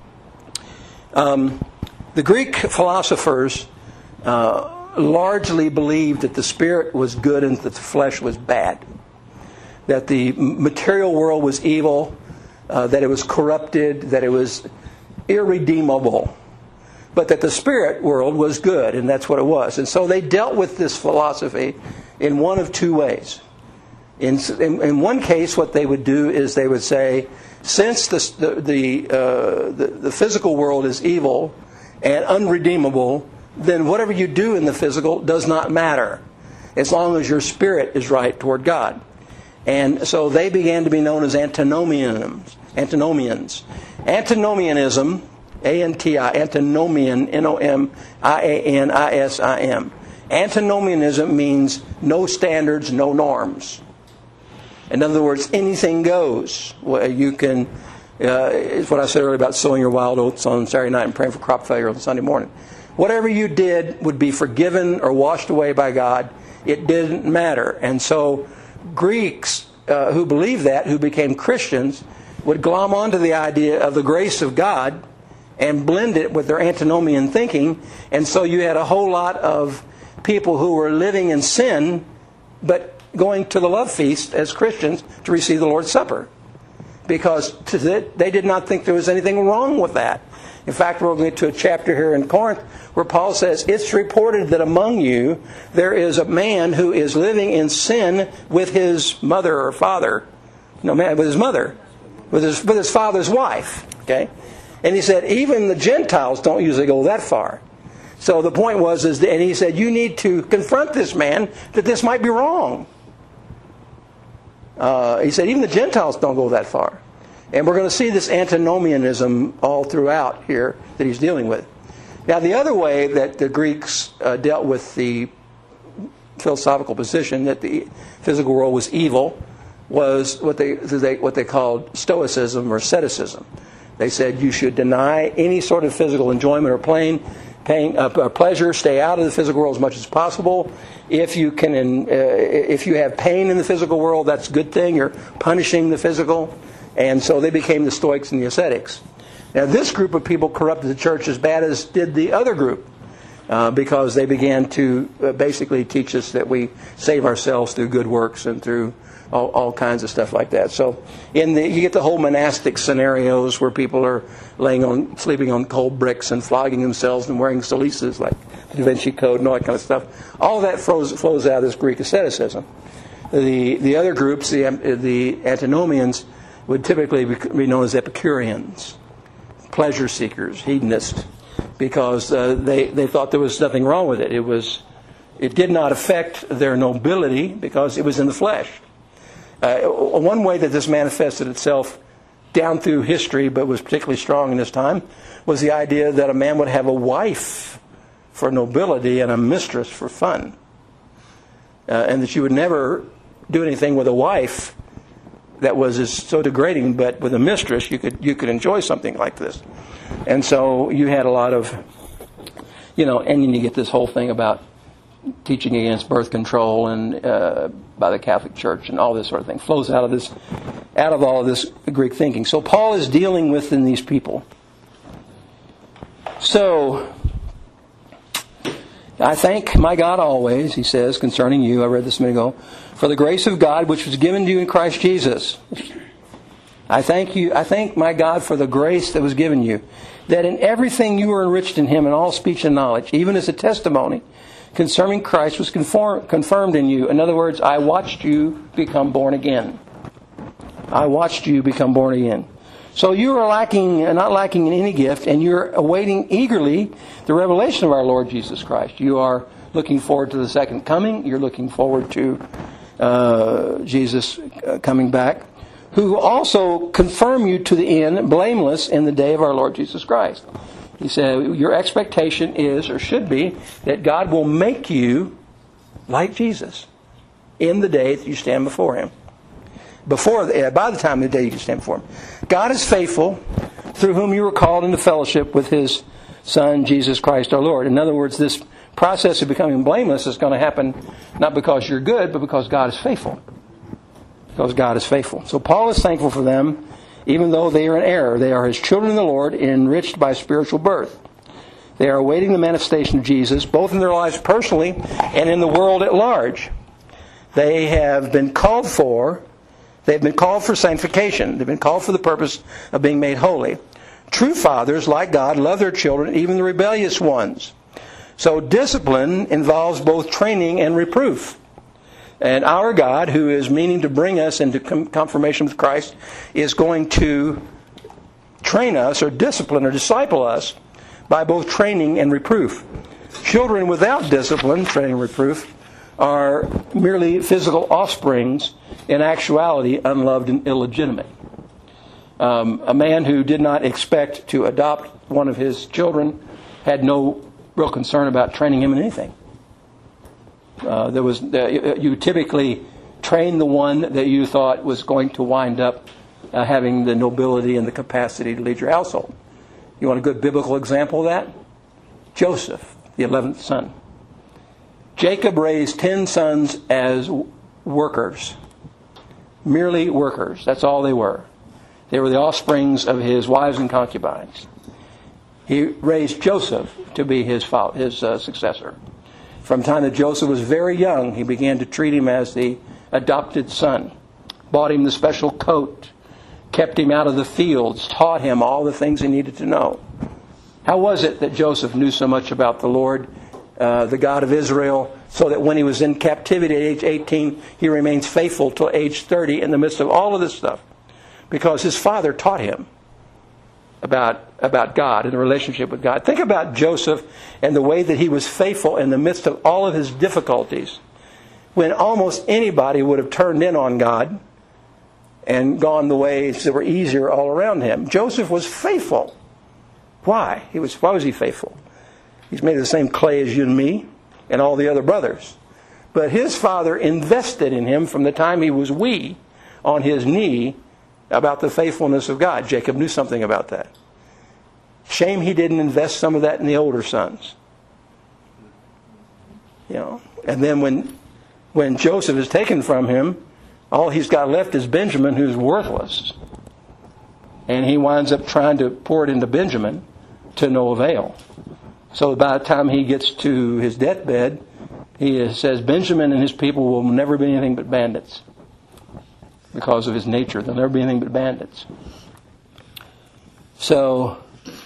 A: The Greek philosophers largely believed that the spirit was good and that the flesh was bad. That the material world was evil, that it was corrupted, that it was irredeemable. But that the spirit world was good, and that's what it was. And so they dealt with this philosophy in one of two ways. In one case, what they would do is they would say, since the physical world is evil and unredeemable, then whatever you do in the physical does not matter, as long as your spirit is right toward God. And so they began to be known as antinomians. Antinomianism, antinomian, N-O-M-I-A-N-I-S-I-M. Antinomianism means no standards, no norms. In other words, anything goes. You can, it's what I said earlier about sowing your wild oats on Saturday night and praying for crop failure on Sunday morning. Whatever you did would be forgiven or washed away by God. It didn't matter. And so Greeks who believed that, who became Christians, would glom onto the idea of the grace of God and blend it with their antinomian thinking. And so you had a whole lot of people who were living in sin, but going to the love feast as Christians to receive the Lord's Supper. Because they did not think there was anything wrong with that. In fact, we're going to get to a chapter here in Corinth where Paul says, it's reported that among you there is a man who is living in sin with his mother or father. No, man, with his mother. With his father's wife. Okay? And he said, even the Gentiles don't usually go that far. So the point was, and he said, you need to confront this man that this might be wrong. He said, even the Gentiles don't go that far. And we're going to see this antinomianism all throughout here that he's dealing with. Now, the other way that the Greeks dealt with the philosophical position that the physical world was evil was what they called stoicism or asceticism. They said you should deny any sort of physical enjoyment or pleasure, stay out of the physical world as much as possible. If you have pain in the physical world, that's a good thing. You're punishing the physical. And so they became the Stoics and the ascetics. Now, this group of people corrupted the church as bad as did the other group, because they began to basically teach us that we save ourselves through good works and through all kinds of stuff like that. So you get the whole monastic scenarios where people are sleeping on cold bricks and flogging themselves and wearing cilices like the Da Vinci Code and all that kind of stuff. All of that flows out of this Greek asceticism. The other groups, the antinomians, would typically be known as Epicureans, pleasure seekers, hedonists, because they thought there was nothing wrong with it. It did not affect their nobility because it was in the flesh. One way that this manifested itself down through history, but was particularly strong in this time, was the idea that a man would have a wife for nobility and a mistress for fun. And that you would never do anything with a wife that was so degrading, but with a mistress you could enjoy something like this. And so you had a lot of, and then you get this whole thing about teaching against birth control and by the Catholic Church and all this sort of thing flows out of all of this Greek thinking. So Paul is dealing with these people. So I thank my God always, he says, concerning you, I read this a minute ago, for the grace of God which was given to you in Christ Jesus. I thank my God for the grace that was given you, that in everything you were enriched in Him in all speech and knowledge, even as a testimony concerning Christ was confirmed in you. In other words, I watched you become born again. I watched you become born again. So you are not lacking in any gift, and you're awaiting eagerly the revelation of our Lord Jesus Christ. You are looking forward to the second coming. You're looking forward to Jesus coming back, who will also confirm you to the end, blameless in the day of our Lord Jesus Christ. He said, your expectation is, or should be, that God will make you like Jesus in the day that you stand before Him. By the time of the day you can stand before Him. God is faithful, through whom you were called into fellowship with His Son, Jesus Christ our Lord. In other words, this process of becoming blameless is going to happen not because you're good, but because God is faithful. Because God is faithful. So Paul is thankful for them, even though they are in error. They are His children in the Lord, enriched by spiritual birth. They are awaiting the manifestation of Jesus, both in their lives personally and in the world at large. They have been called for sanctification. They've been called for the purpose of being made holy. True fathers, like God, love their children, even the rebellious ones. So discipline involves both training and reproof. And our God, who is meaning to bring us into confirmation with Christ, is going to train us or discipline or disciple us by both training and reproof. Children without discipline, training, and reproof are merely physical offsprings, in actuality unloved and illegitimate. A man who did not expect to adopt one of his children had no real concern about training him in anything. You typically train the one that you thought was going to wind up having the nobility and the capacity to lead your household. You want a good biblical example of that? Joseph, the 11th son. Jacob raised 10 sons as workers. Merely workers. That's all they were. They were the offsprings of his wives and concubines. He raised Joseph to be his successor. From the time that Joseph was very young, he began to treat him as the adopted son. Bought him the special coat. Kept him out of the fields. Taught him all the things he needed to know. How was it that Joseph knew so much about the Lord, the God of Israel, so that when he was in captivity at age 18, he remains faithful till age 30 in the midst of all of this stuff? Because his father taught him about God and the relationship with God. Think about Joseph and the way that he was faithful in the midst of all of his difficulties, when almost anybody would have turned in on God and gone the ways that were easier all around him. Joseph was faithful. Why? Why was he faithful? He's made of the same clay as you and me and all the other brothers. But his father invested in him from the time he was wee on his knee about the faithfulness of God. Jacob knew something about that. Shame he didn't invest some of that in the older sons. And then when Joseph is taken from him, all he's got left is Benjamin, who's worthless. And he winds up trying to pour it into Benjamin to no avail. So by the time he gets to his deathbed, he says Benjamin and his people will never be anything but bandits. Because of his nature, they'll never be anything but bandits. So,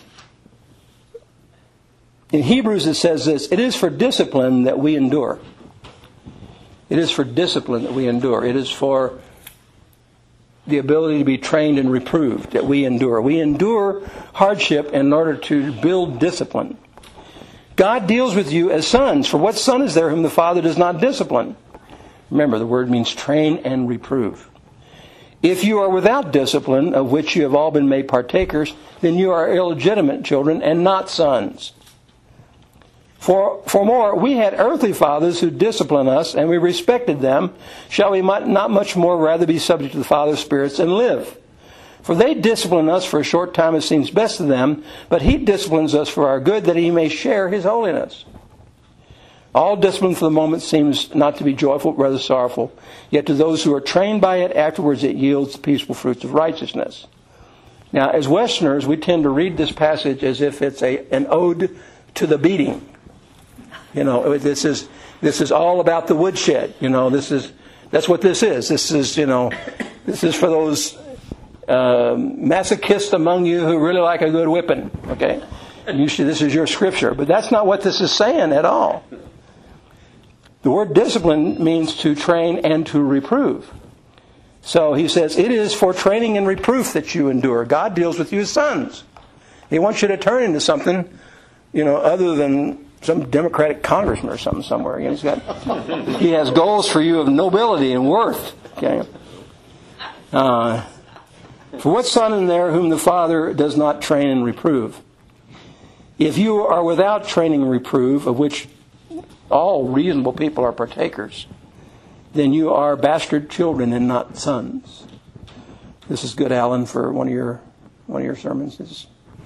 A: in Hebrews it says this: it is for discipline that we endure. It is for discipline that we endure. It is for the ability to be trained and reproved that we endure. We endure hardship in order to build discipline. God deals with you as sons. For what son is there whom the Father does not discipline? Remember, the word means train and reprove. If you are without discipline, of which you have all been made partakers, then you are illegitimate children and not sons. For more, we had earthly fathers who disciplined us, and we respected them. Shall we not much more rather be subject to the Father of spirits and live? For they discipline us for a short time as seems best to them, but He disciplines us for our good, that He may share His holiness. All discipline for the moment seems not to be joyful, but rather sorrowful. Yet to those who are trained by it, afterwards it yields the peaceful fruits of righteousness. Now, as Westerners, we tend to read this passage as if it's an ode to the beating. This is all about the woodshed. That's what this is. This is for those masochists among you who really like a good whipping. Okay? This is your scripture. But that's not what this is saying at all. The word discipline means to train and to reprove. So he says, it is for training and reproof that you endure. God deals with you as sons. He wants you to turn into something, other than some Democratic congressman or something somewhere. He has goals for you of nobility and worth. Okay. For what son in there whom the Father does not train and reprove? If you are without training and reprove, of which all reasonable people are partakers, then you are bastard children and not sons. This is good, Alan, for one of your sermons.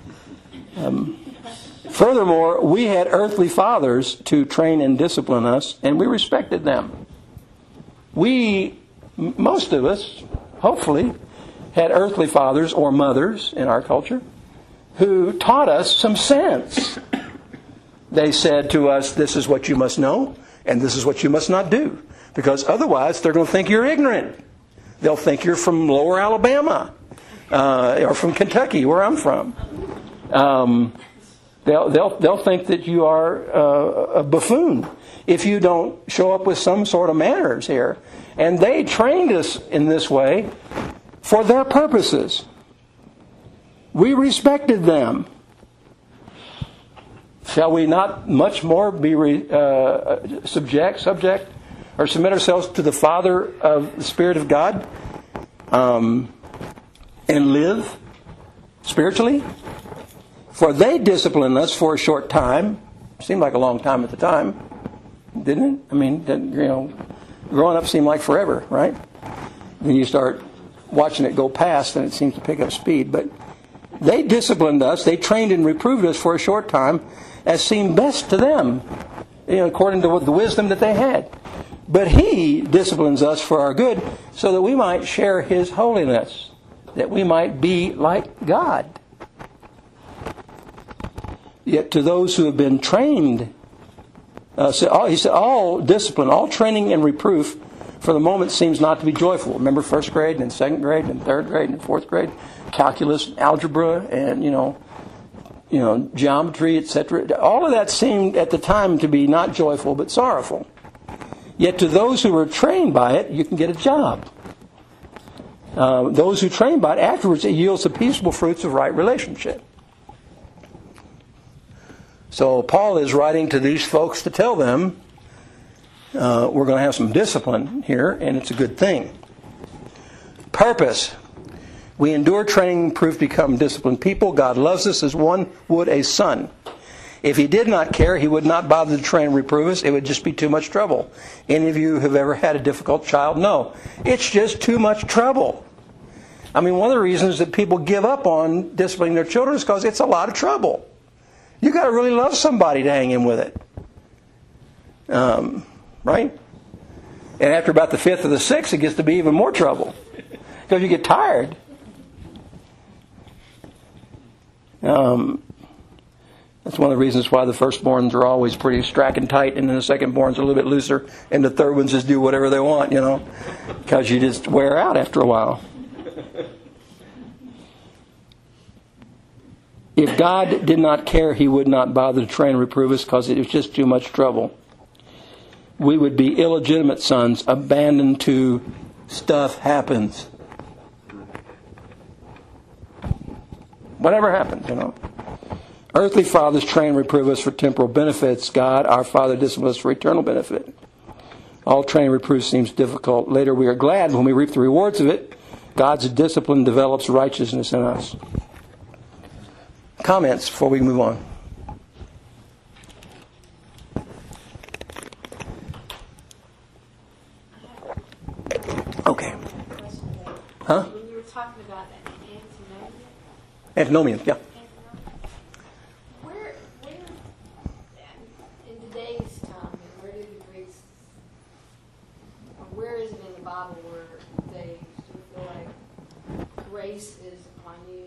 A: Furthermore, we had earthly fathers to train and discipline us, and we respected them. Most of us, hopefully, had earthly fathers or mothers in our culture who taught us some sense. They said to us, this is what you must know, and this is what you must not do. Because otherwise, they're going to think you're ignorant. They'll think you're from lower Alabama, or from Kentucky, where I'm from. They'll think that you are a buffoon if you don't show up with some sort of manners here. And they trained us in this way for their purposes. We respected them. Shall we not much more be subject, or submit ourselves to the Father of the Spirit of God, and live spiritually? For they disciplined us for a short time. Seemed like a long time at the time, didn't it? I mean, growing up seemed like forever, right? Then you start watching it go past, and it seems to pick up speed. But they disciplined us, they trained and reproved us for a short time, as seemed best to them, according to the wisdom that they had. But He disciplines us for our good, so that we might share His holiness, that we might be like God. Yet to those who have been trained, he said, all discipline, all training and reproof, for the moment seems not to be joyful. Remember first grade and second grade and third grade and fourth grade, calculus, algebra, and geometry, etc. All of that seemed at the time to be not joyful but sorrowful. Yet to those who were trained by it, you can get a job. Those who train by it, afterwards it yields the peaceable fruits of right relationship. So Paul is writing to these folks to tell them, we're going to have some discipline here, and it's a good thing. Purpose. We endure training and proof to become disciplined people. God loves us as one would a son. If He did not care, He would not bother to train and reprove us. It would just be too much trouble. Any of you have ever had a difficult child know it's just too much trouble. I mean, one of the reasons that people give up on disciplining their children is because it's a lot of trouble. You got to really love somebody to hang in with it. Right? And after about the fifth or the sixth, it gets to be even more trouble. Because you get tired. That's one of the reasons why the firstborns are always pretty strack and tight, and then the secondborns are a little bit looser, and the third ones just do whatever they want, because you just wear out after a while. If God did not care, He would not bother to train and reprove us, because it was just too much trouble. We would be illegitimate sons, abandoned to stuff happens. Whatever happens, Earthly fathers train and reprove us for temporal benefits. God, our Father, disciplines us for eternal benefit. All train and reproof seems difficult. Later we are glad when we reap the rewards of it. God's discipline develops righteousness in us. Comments before we move on? Okay. Huh?
C: When you were talking about
A: Antinomian, yeah.
C: Where in today's time, where do the Greeks, or where is it in the Bible where they feel like grace is upon you?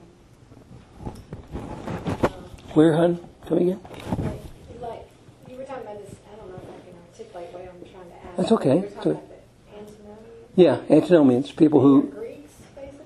A: Where, hon? Come again?
C: Like, you were talking about this, I don't know if I can articulate what I'm trying to ask.
A: That's okay.
C: You were talking about the antinomians?
A: Yeah, antinomians, people who...
C: Greeks, basically?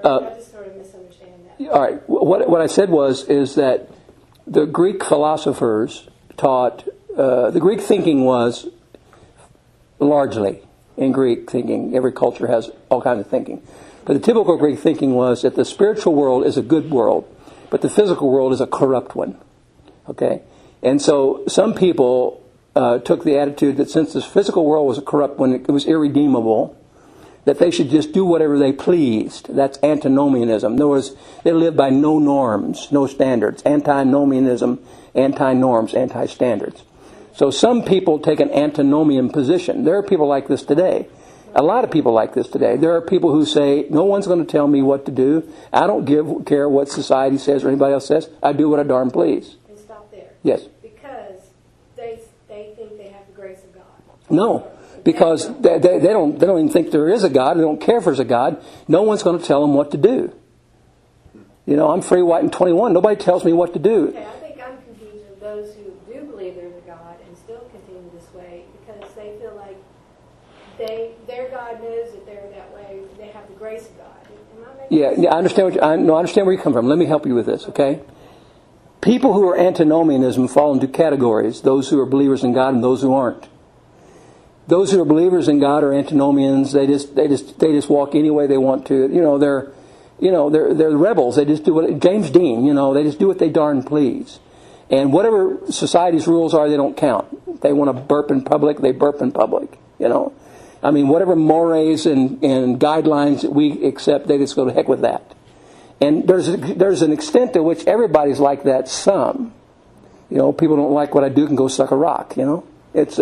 C: I just sort of misunderstand that.
D: All right. What I said is that the Greek philosophers taught, the Greek thinking was largely, in Greek thinking, every culture has all kinds of thinking. But the typical Greek thinking was that the spiritual world is a good world, but the physical world is a corrupt one. Okay? And so some people took the attitude that since this physical world was a corrupt one, it was irredeemable, that they should just do whatever they pleased. That's antinomianism. In other words, they live by no norms, no standards. Antinomianism, anti-norms, anti-standards. So some people take an antinomian position. There are people like this today. A lot of people like this today. There are people who say, no one's going to tell me what to do. I don't care what society says or anybody else says. I do what I darn please.
C: And stop there.
D: Yes.
C: Because they think they have the grace of God.
D: No. Because they don't even think there is a God. They don't care if there's a God. No one's going to tell them what to do. You know, I'm free, white, and 21. Nobody tells me what to do.
C: Okay, I think I'm confused with those who do believe there's a God and still continue this way because they feel like their God knows that they're that way. They have the grace of God. Am I making sense?
D: Yeah, I understand. I understand where you come from. Let me help you with this, okay? People who are antinomianism fall into categories: those who are believers in God and those who aren't. Those who are believers in God are antinomians. They just walk any way they want to. They're rebels. They just do what James Dean. They just do what they darn please. And whatever society's rules are, they don't count. They want to burp in public, they burp in public. I mean, whatever mores and guidelines that we accept, they just go to heck with that. And there's an extent to which everybody's like that. Some, people don't like what I do, can go suck a rock. There's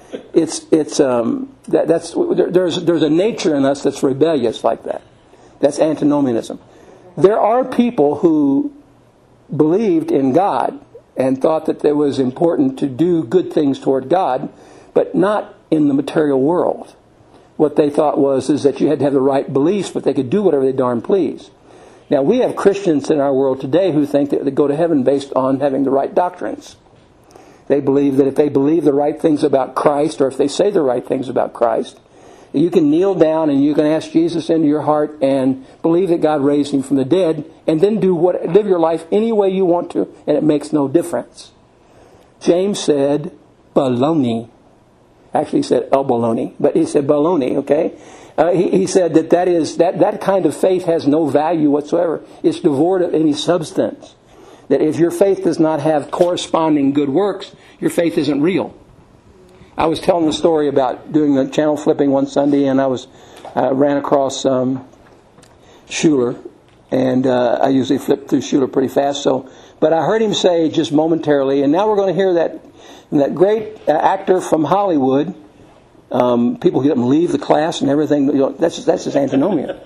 D: a nature in us that's rebellious like that. That's antinomianism. There are people who believed in God and thought that it was important to do good things toward God, but not in the material world. What they thought is that you had to have the right beliefs, but they could do whatever they darn please. Now, we have Christians in our world today who think that they go to heaven based on having the right doctrines. They believe that if they believe the right things about Christ, or if they say the right things about Christ, you can kneel down and you can ask Jesus into your heart and believe that God raised Him from the dead, and then live your life any way you want to, and it makes no difference. James said, baloney. Actually, he said baloney, but he said baloney, okay? He said that kind of faith has no value whatsoever. It's devoid of any substance. That if your faith does not have corresponding good works, your faith isn't real. I was telling the story about doing the channel flipping one Sunday, and I ran across Schuler, and I usually flip through Schuler pretty fast. But I heard him say just momentarily, and now we're going to hear that great actor from Hollywood. People get up and leave the class and everything. That's his antinomian.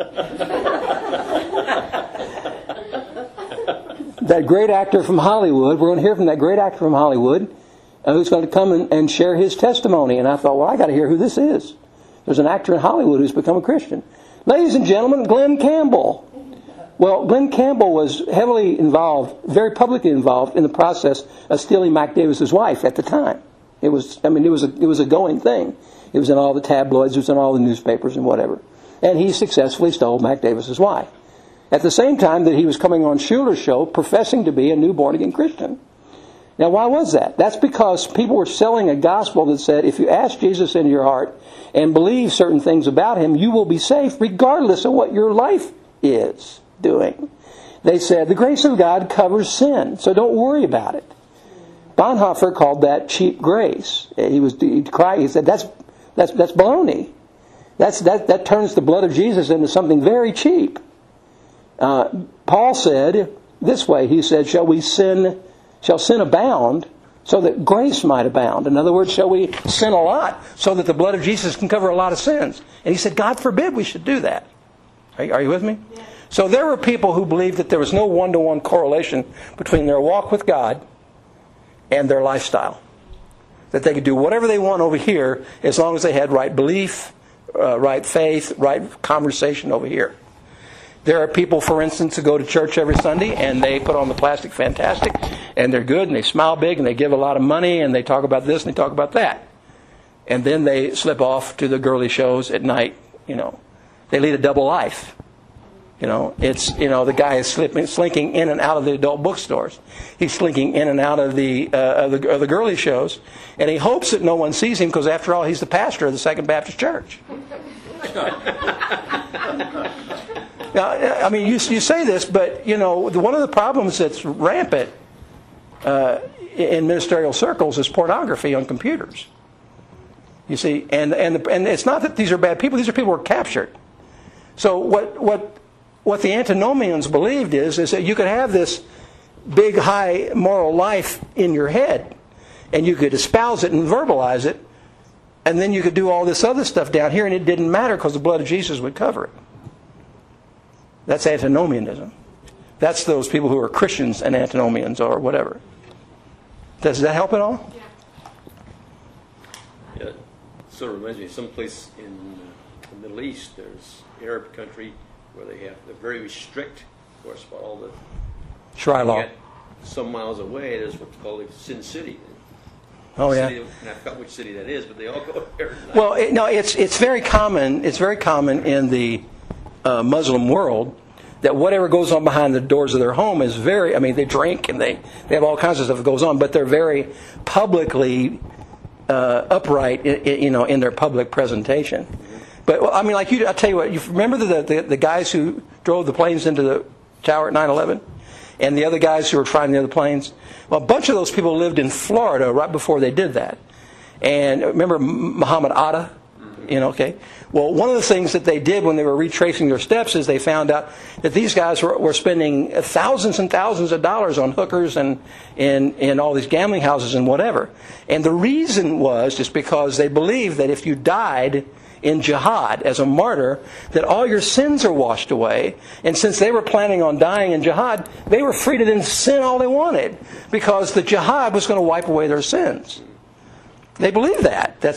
D: That great actor from Hollywood. We're going to hear from that great actor from Hollywood who's going to come and share his testimony. And I thought, well, I got to hear who this is. There's an actor in Hollywood who's become a Christian. Ladies and gentlemen, Glenn Campbell. Well, Glenn Campbell was heavily involved, very publicly involved in the process of stealing Mac Davis's wife at the time. It was a going thing. It was in all the tabloids, it was in all the newspapers and whatever. And he successfully stole Mac Davis's wife. At the same time that he was coming on Schuler's show professing to be a new born-again Christian. Now, why was that? That's because people were selling a gospel that said, if you ask Jesus into your heart and believe certain things about Him, you will be safe regardless of what your life is doing. They said, the grace of God covers sin, so don't worry about it. Bonhoeffer called that cheap grace. He cried. He said, that's baloney. That turns the blood of Jesus into something very cheap. Paul said this way. He said, shall sin abound so that grace might abound? In other words, shall we sin a lot so that the blood of Jesus can cover a lot of sins? And he said, God forbid we should do that. Are you with me? Yeah. So there were people who believed that there was no one-to-one correlation between their walk with God and their lifestyle. That they could do whatever they want over here as long as they had right belief, right faith, right conversation over here. There are people, for instance, who go to church every Sunday and they put on the plastic fantastic and they're good and they smile big and they give a lot of money and they talk about this and they talk about that. And then they slip off to the girly shows at night, They lead a double life.
A: It's the guy is slinking in and out of the adult bookstores. He's slinking in and out of the girly shows, and he hopes that no one sees him because, after all, he's the pastor of the Second Baptist Church. Now, I mean, you say this, but one of the problems that's rampant in ministerial circles is pornography on computers. You see, and it's not that these are bad people; these are people who are captured. So what the antinomians believed is that you could have this big, high moral life in your head, and you could espouse it and verbalize it, and then you could do all this other stuff down here, and it didn't matter because the blood of Jesus would cover it. That's antinomianism. That's those people who are Christians and antinomians or whatever. Does that help at all?
E: Yeah. It sort of reminds me of some place in the Middle East. There's Arab country where they're very strict, of course, about all the
A: Sharia law.
E: Some miles away, there's what's called Sin City.
A: Oh yeah.
E: And I forgot which city that is, but they all go there.
A: Well, it's very common. It's very common in the Muslim world that whatever goes on behind the doors of their home is very. I mean, they drink and they have all kinds of stuff that goes on, but they're very publicly upright, in their public presentation. But I mean, I tell you what. You remember the guys who drove the planes into the tower at 9/11, and the other guys who were flying the other planes. Well, a bunch of those people lived in Florida right before they did that. And remember Muhammad Atta? Okay. Well, one of the things that they did when they were retracing their steps is they found out that these guys were spending thousands and thousands of dollars on hookers and all these gambling houses and whatever. And the reason was just because they believed that if you died in jihad as a martyr, that all your sins are washed away. And since they were planning on dying in jihad, they were free to then sin all they wanted because the jihad was going to wipe away their sins. They believe that. They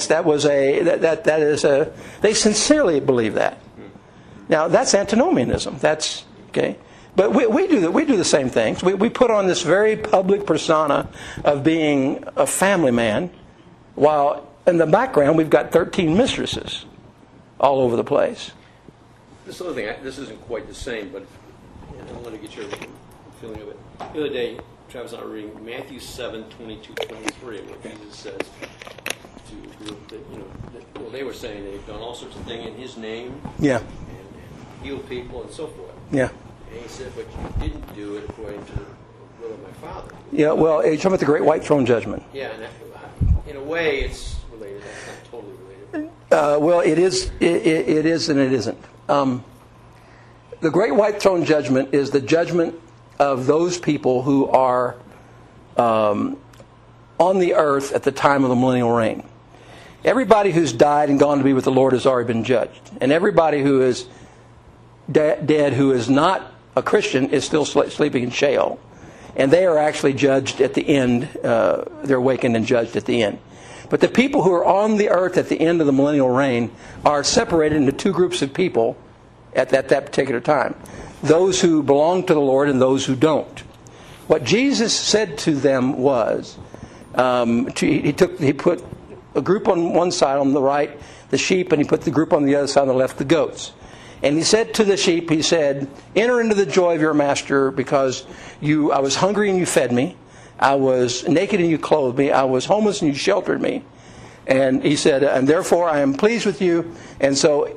A: sincerely believe that. Now that's antinomianism. That's okay. But we do the same things. We put on this very public persona of being a family man, while in the background we've got 13 mistresses all over the place.
E: This other thing, this isn't quite the same, but I want to get your feeling of it. The other day, Travis and I were reading Matthew 7:22-23, where Jesus says to a group that, they were saying they've done all sorts of things in His name,
A: yeah,
E: and healed people and so forth.
A: Yeah.
E: And He said, but you didn't do it according to the will of my Father.
A: Yeah. Well, you're talking about the Great White Throne Judgment.
E: Yeah, and in a way, it's related. That's not totally related.
A: Well, it is. It is, and it isn't. The Great White Throne Judgment is the judgment of those people who are on the earth at the time of the millennial reign. Everybody who's died and gone to be with the Lord has already been judged, and everybody who is dead who is not a Christian is still sleeping in Sheol, and they are actually judged at the end. They're awakened and judged at the end. But the people who are on the earth at the end of the millennial reign are separated into two groups of people at that particular time. Those who belong to the Lord and those who don't. What Jesus said to them was, he put a group on one side, on the right, the sheep, and he put the group on the other side, on the left, the goats. And he said to the sheep, he said, enter into the joy of your master, because I was hungry and you fed me. I was naked and you clothed me. I was homeless and you sheltered me. And he said, and therefore I am pleased with you. And so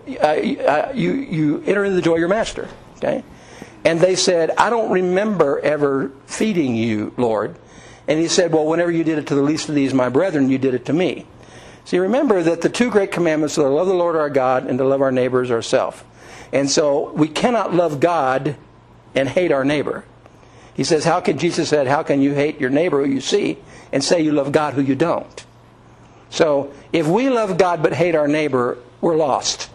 A: you enter into the joy of your master. Okay? And they said, I don't remember ever feeding you, Lord. And he said, well, whenever you did it to the least of these, my brethren, you did it to me. See, remember that the two great commandments are to love the Lord our God and to love our neighbors ourselves. And so we cannot love God and hate our neighbor. He says, Jesus said, how can you hate your neighbor who you see and say you love God who you don't? So if we love God but hate our neighbor, we're lost.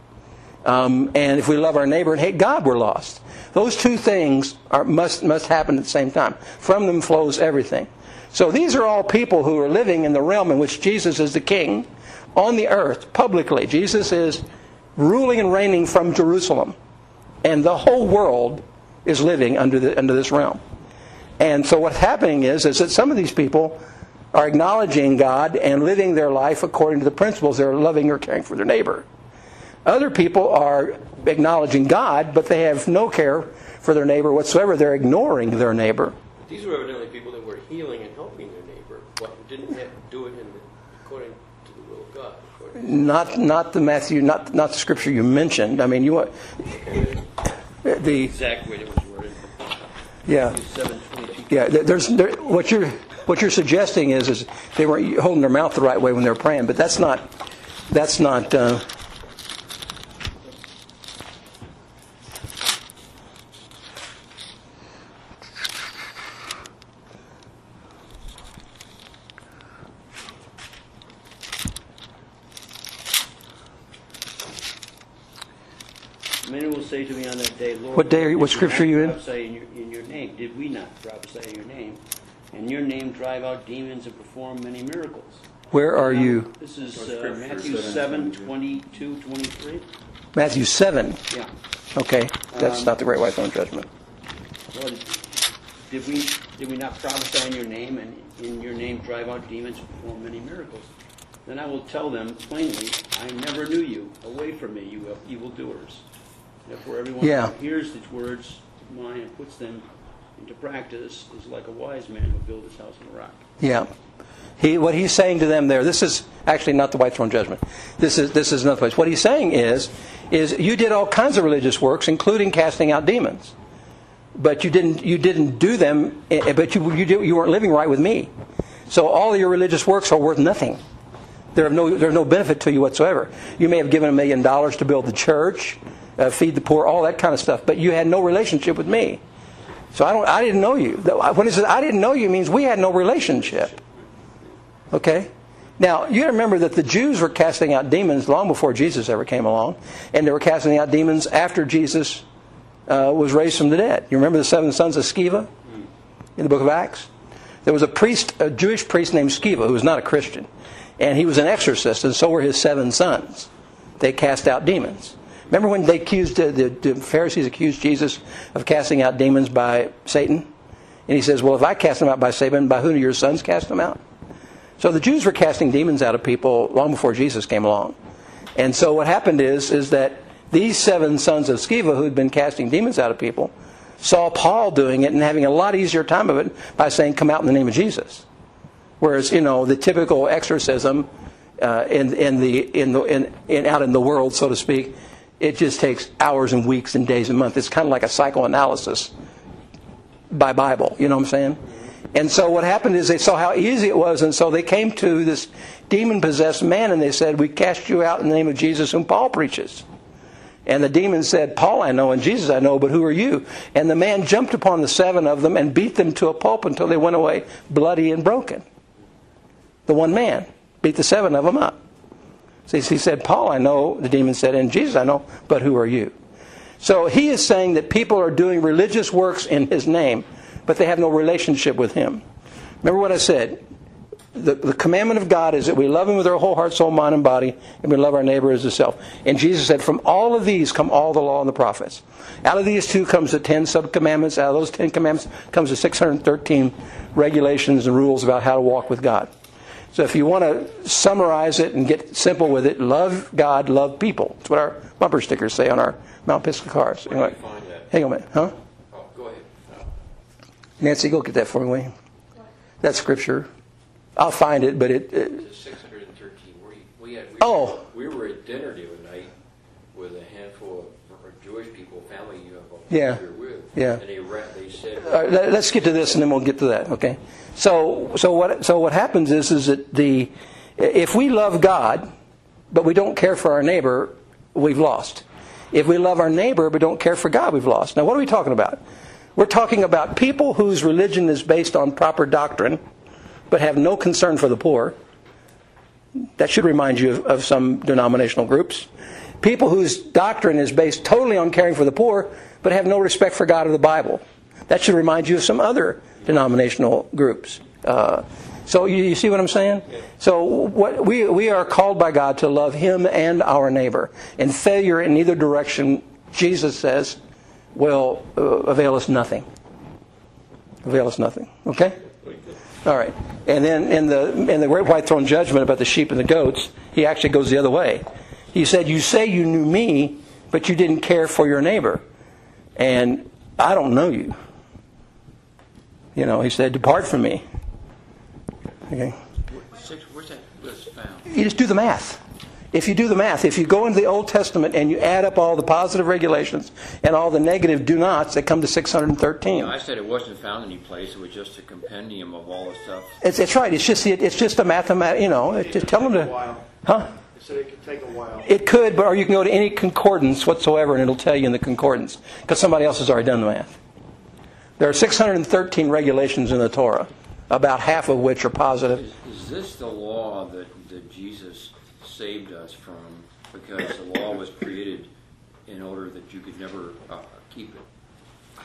A: And if we love our neighbor and hate God, we're lost. Those two things must happen at the same time. From them flows everything. So these are all people who are living in the realm in which Jesus is the king on the earth publicly. Jesus is ruling and reigning from Jerusalem. And the whole world is living under this realm. And so what's happening is that some of these people are acknowledging God and living their life according to the principles. They're loving or caring for their neighbor. Other people are acknowledging God, but they have no care for their neighbor whatsoever. They're ignoring their neighbor.
E: These were evidently people that were healing and helping their neighbor, but didn't have to do it according to the will of God.
A: Not the Matthew, not the scripture you mentioned. I mean, you want the
E: exact way it was worded.
A: Yeah, yeah. What you're suggesting is they weren't holding their mouth the right way when they were praying, but that's not.
B: Many will say to me on that day, Lord,
A: what scripture are you in?
B: Prophesy in your name. Did we not prophesy in your name? In your name drive out demons and perform many miracles.
A: Where are you?
B: This is Matthew 7, 22, 23.
A: Matthew 7?
B: Yeah.
A: Okay, that's not the Great White Throne Judgment.
B: Lord, did we not prophesy in your name, and in your name drive out demons and perform many miracles? Then I will tell them plainly, I never knew you. Away from me, you evildoers. Therefore, everyone who hears these words of mine and puts them into practice is like a wise man who built his house on a rock.
A: Yeah. What he's saying to them there, this is actually not the White Throne Judgment. This is another place. What he's saying is you did all kinds of religious works, including casting out demons. But you didn't do them, but you weren't living right with me. So all of your religious works are worth nothing. They're no benefit to you whatsoever. You may have given $1 million to build the church, feed the poor, all that kind of stuff, but you had no relationship with me. So I didn't know you. When he says I didn't know you, means we had no relationship. Okay? Now, you got to remember that the Jews were casting out demons long before Jesus ever came along, and they were casting out demons after Jesus was raised from the dead. You remember the 7 sons of Sceva in the book of Acts? There was a Jewish priest named Sceva who was not a Christian, and he was an exorcist, and so were his 7 sons. They cast out demons. Remember when they accused the Pharisees accused Jesus of casting out demons by Satan? And he says, well, if I cast them out by Satan, by who do your sons cast them out? So the Jews were casting demons out of people long before Jesus came along. And so what happened is that these 7 sons of Sceva who had been casting demons out of people saw Paul doing it and having a lot easier time of it by saying, come out in the name of Jesus. Whereas, the typical exorcism out in the world, so to speak, it just takes hours and weeks and days and months. It's kind of like a psychoanalysis by Bible. You know what I'm saying? And so what happened is they saw how easy it was, and so they came to this demon-possessed man and they said, we cast you out in the name of Jesus whom Paul preaches. And the demon said, Paul I know and Jesus I know, but who are you? And the man jumped upon the 7 of them and beat them to a pulp until they went away bloody and broken. The one man beat the 7 of them up. So he said, Paul I know, the demon said, and Jesus I know, but who are you? So he is saying that people are doing religious works in his name, but they have no relationship with him. Remember what I said. The commandment of God is that we love him with our whole heart, soul, mind, and body, and we love our neighbor as ourselves. And Jesus said, from all of these come all the law and the prophets. Out of these 2 comes the 10 sub-commandments. Out of those 10 commandments comes the 613 regulations and rules about how to walk with God. So if you want to summarize it and get simple with it, love God, love people. That's what our bumper stickers say on our Mount Pisgah cars.
E: Where do you find that?
A: Hang on a minute. Huh?
E: Oh, go ahead.
A: Nancy, go get that for me, will you? That's scripture. I'll find it, but it
E: 613.
A: We
E: were at dinner the other night with a handful of Jewish people, family you have
A: Yeah.
E: with.
A: Yeah.
E: And they said...
A: All right, let's get to this and then we'll get to that, okay? So what happens is that if we love God, but we don't care for our neighbor, we've lost. If we love our neighbor but don't care for God, we've lost. Now, what are we talking about? We're talking about people whose religion is based on proper doctrine, but have no concern for the poor. That should remind you of some denominational groups. People whose doctrine is based totally on caring for the poor, but have no respect for God or the Bible. That should remind you of some other denominational groups. So you see what I'm saying? So we are called by God to love Him and our neighbor. And failure in either direction, Jesus says, will avail us nothing. Avail us nothing. Okay? All right. And then in the Great White Throne Judgment about the sheep and the goats, he actually goes the other way. He said, you say you knew me, but you didn't care for your neighbor. And I don't know you. You know, he said, depart from me. Okay.
B: Where's that list found?
A: You just do the math. If you do the math, if you go into the Old Testament and you add up all the positive regulations and all the negative do nots, they come to 613.
F: No, I said it wasn't found any place. It was just a compendium of all the stuff.
A: It's right. It's just a mathematic. You know, just tell them to. Huh?
G: They said it could take a while.
A: It could, but or you can go to any concordance whatsoever, and it'll tell you in the concordance because somebody else has already done the math. There are 613 regulations in the Torah, about half of which are positive.
F: Is this the law that Jesus saved us from, because the law was created in order that you could never keep it?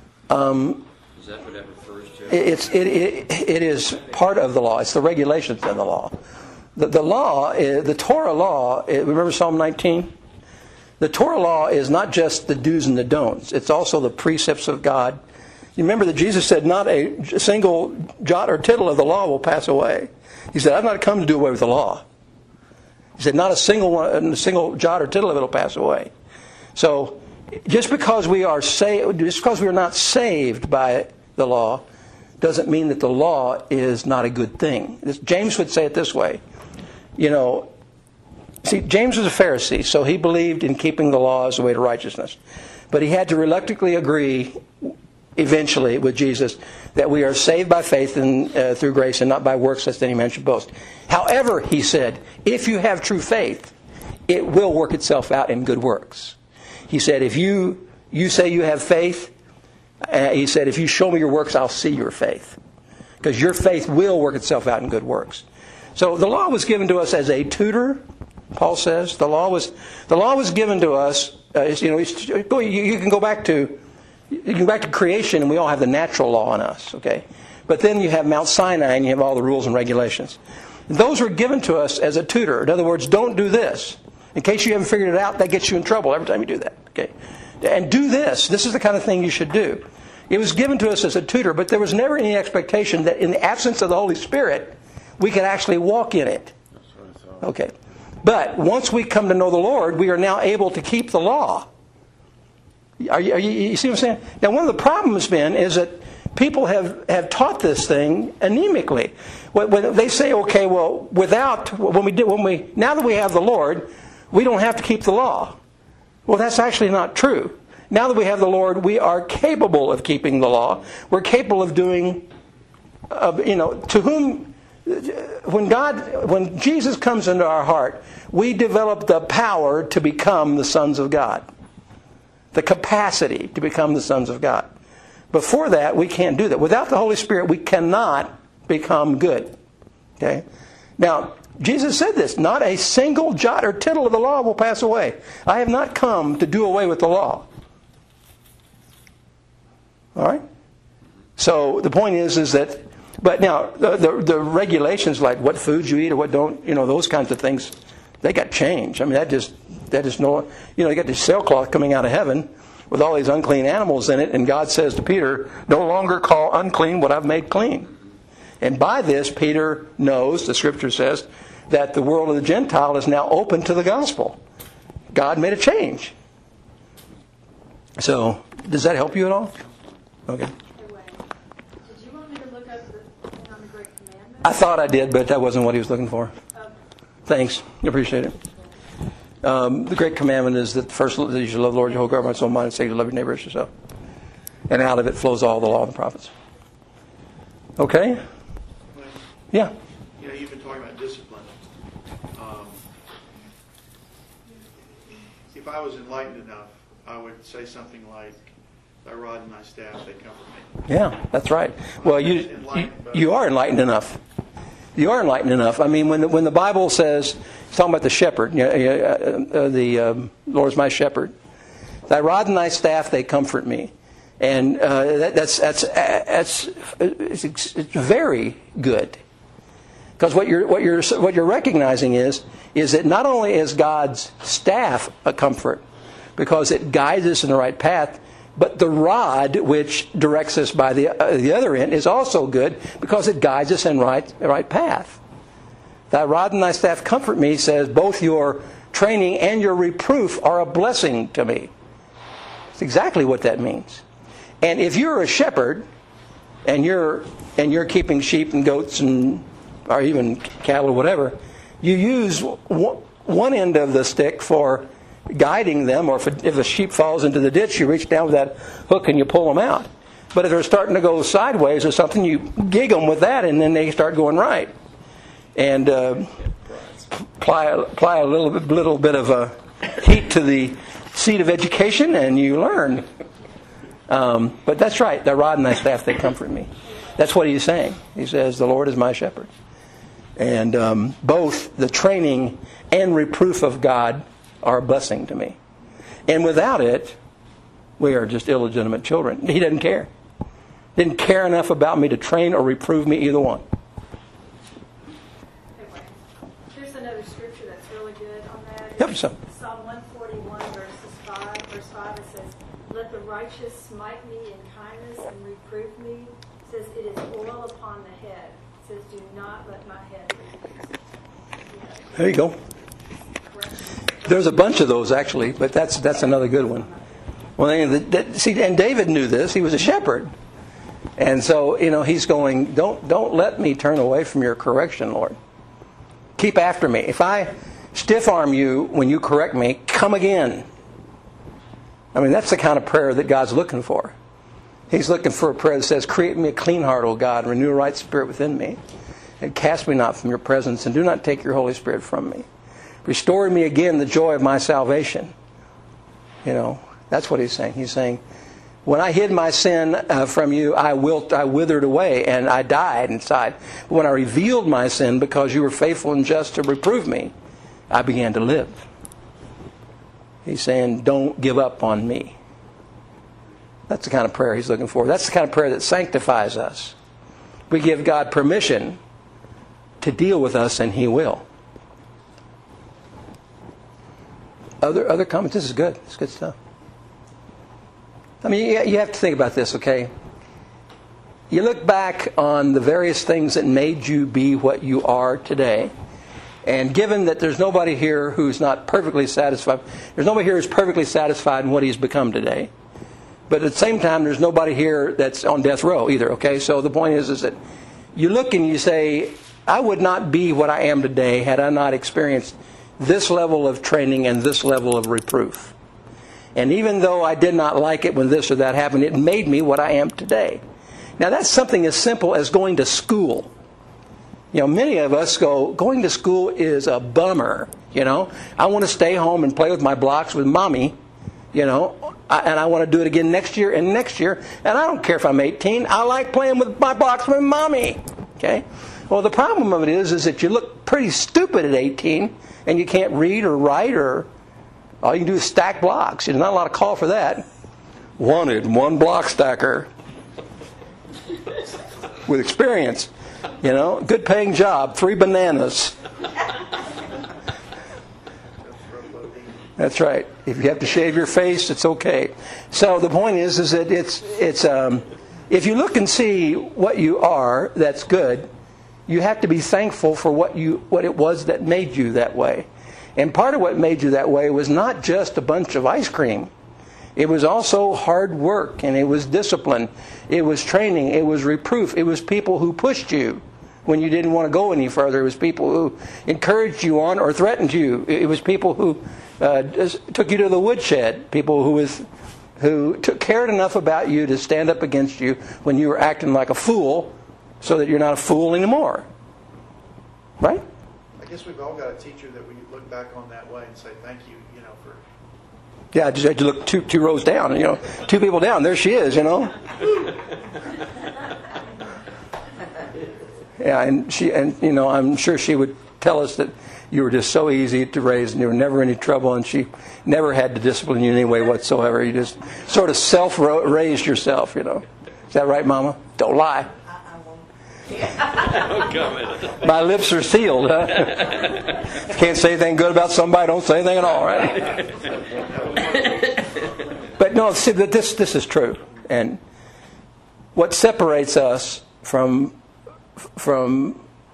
F: Is that what that refers to?
A: It is part of the law. It's the regulations in the law. The law, the Torah law, remember Psalm 19? The Torah law is not just the do's and the don'ts. It's also the precepts of God. You remember that Jesus said not a single jot or tittle of the law will pass away. He said, I've not come to do away with the law. He said, not a single jot or tittle of it will pass away. So, just because we are not saved by the law, doesn't mean that the law is not a good thing. James would say it this way. You know, see, James was a Pharisee, so he believed in keeping the law as the way to righteousness. But he had to reluctantly agree, eventually, with Jesus, that we are saved by faith and through grace and not by works, lest any man should boast. However, he said, if you have true faith, it will work itself out in good works. He said, if you say you have faith, he said, if you show me your works, I'll see your faith. Because your faith will work itself out in good works. So the law was given to us as a tutor, Paul says. The law was given to us. You can go back to creation, and we all have the natural law in us. Okay, but then you have Mount Sinai, and you have all the rules and regulations. Those were given to us as a tutor. In other words, don't do this. In case you haven't figured it out, that gets you in trouble every time you do that. Okay, and do this. This is the kind of thing you should do. It was given to us as a tutor, but there was never any expectation that in the absence of the Holy Spirit, we could actually walk in it. Okay. But once we come to know the Lord, we are now able to keep the law. You see what I'm saying? Now, one of the problems has been is that people have taught this thing anemically. When they say, okay, well, now that we have the Lord, we don't have to keep the law. Well, that's actually not true. Now that we have the Lord, we are capable of keeping the law. We're capable of doing, to whom, when Jesus comes into our heart, we develop the power to become the sons of God. The capacity to become the sons of God. Before that, we can't do that. Without the Holy Spirit, we cannot become good. Okay? Now, Jesus said this, not a single jot or tittle of the law will pass away. I have not come to do away with the law. All right? So the point is that, but now the regulations like what foods you eat or what don't, those kinds of things, they got changed. I mean, that is no, you got this sailcloth coming out of heaven with all these unclean animals in it, and God says to Peter, no longer call unclean what I've made clean. And by this, Peter knows, the Scripture says, that the world of the Gentile is now open to the gospel. God made a change. So, does that help you at all? Okay.
C: Did you want me to look up the thing on the Great Commandment?
A: I thought I did, but that wasn't what he was looking for. Thanks. I appreciate it. The Great Commandment is that first you should love the Lord your whole heart, mind, soul, mind, and second you love your neighbor as yourself. And out of it flows all the law and the prophets. Okay? Yeah.
G: You've been talking about discipline. If I was enlightened enough, I would say something like, thy rod and thy staff, they comfort me.
A: Yeah, that's right. Well, you are enlightened enough. You are enlightened enough. I mean, when the Bible says, it's talking about the shepherd, the Lord is my shepherd. Thy rod and thy staff, they comfort me. And it's very good. Because what you're recognizing is that not only is God's staff a comfort, because it guides us in the right path, but the rod, which directs us by the other end, is also good because it guides us in the right path. Thy rod and thy staff comfort me, says, both your training and your reproof are a blessing to me. That's exactly what that means. And if you're a shepherd and you're keeping sheep and goats and or even cattle or whatever, you use one end of the stick for guiding them, or if a sheep falls into the ditch, you reach down with that hook and you pull them out. But if they're starting to go sideways or something, you gig them with that, and then they start going right. And apply a little bit of heat to the seed of education, and you learn. But that's right. Thy rod and thy staff, they comfort me. That's what he's saying. He says, the Lord is my shepherd. And both the training and reproof of God are a blessing to me. And without it, we are just illegitimate children. He doesn't care. Didn't care enough about me to train or reprove me, either one.
C: Here's another scripture that's really good on that.
A: Yep, so.
C: Psalm 141, verse 5, it says, let the righteous smite me in kindness and reprove me. It says, it is oil upon the head. It says, do not let my head be.
A: There you go. There's a bunch of those, actually, but that's another good one. Well, see, and David knew this. He was a shepherd. And so, he's going, don't let me turn away from your correction, Lord. Keep after me. If I stiff arm you when you correct me, come again. I mean, that's the kind of prayer that God's looking for. He's looking for a prayer that says, create me a clean heart, O God, and renew a right spirit within me. And cast me not from your presence, and do not take your Holy Spirit from me. Restore me again the joy of my salvation. That's what he's saying. He's saying, when I hid my sin from you, I withered away, and I died inside. But when I revealed my sin, because you were faithful and just to reprove me, I began to live. He's saying, don't give up on me. That's the kind of prayer he's looking for. That's the kind of prayer that sanctifies us. We give God permission to deal with us, and he will. Other comments? This is good. It's good stuff. I mean, you have to think about this, okay? You look back on the various things that made you be what you are today, and given that there's nobody here who's not perfectly satisfied, there's nobody here who's perfectly satisfied in what he's become today, but at the same time, there's nobody here that's on death row either, okay? So the point is that you look and you say, I would not be what I am today had I not experienced this level of training and this level of reproof. And even though I did not like it when this or that happened, it made me what I am today. Now that's something as simple as going to school. Many of us going to school is a bummer. I want to stay home and play with my blocks with mommy, and I want to do it again next year and next year. And I don't care if I'm 18. I like playing with my blocks with mommy. Okay? Well, the problem of it is that you look pretty stupid at 18 and you can't read or write, or all you can do is stack blocks. There's not a lot of call for that. Wanted one block stacker with experience. Good paying job, 3 bananas. That's right. If you have to shave your face, it's okay. So the point is that it's if you look and see what you are, that's good. You have to be thankful for what it was that made you that way. And part of what made you that way was not just a bunch of ice cream. It was also hard work, and it was discipline. It was training. It was reproof. It was people who pushed you when you didn't want to go any further. It was people who encouraged you on or threatened you. It was people who took you to the woodshed. People who cared enough about you to stand up against you when you were acting like a fool, so that you're not a fool anymore. Right?
G: I guess we've all got a teacher that we look back on that way and say thank you, for...
A: Yeah, I just had to look two rows down, 2 people down. There she is, Yeah, and I'm sure she would tell us that you were just so easy to raise and you were never any trouble, and she never had to discipline you in any way whatsoever. You just sort of self-raised yourself, Is that right, Mama? Don't lie. My lips are sealed, huh? Can't say anything good about somebody, don't say anything at all, right? But no, see, this is true. And what separates us from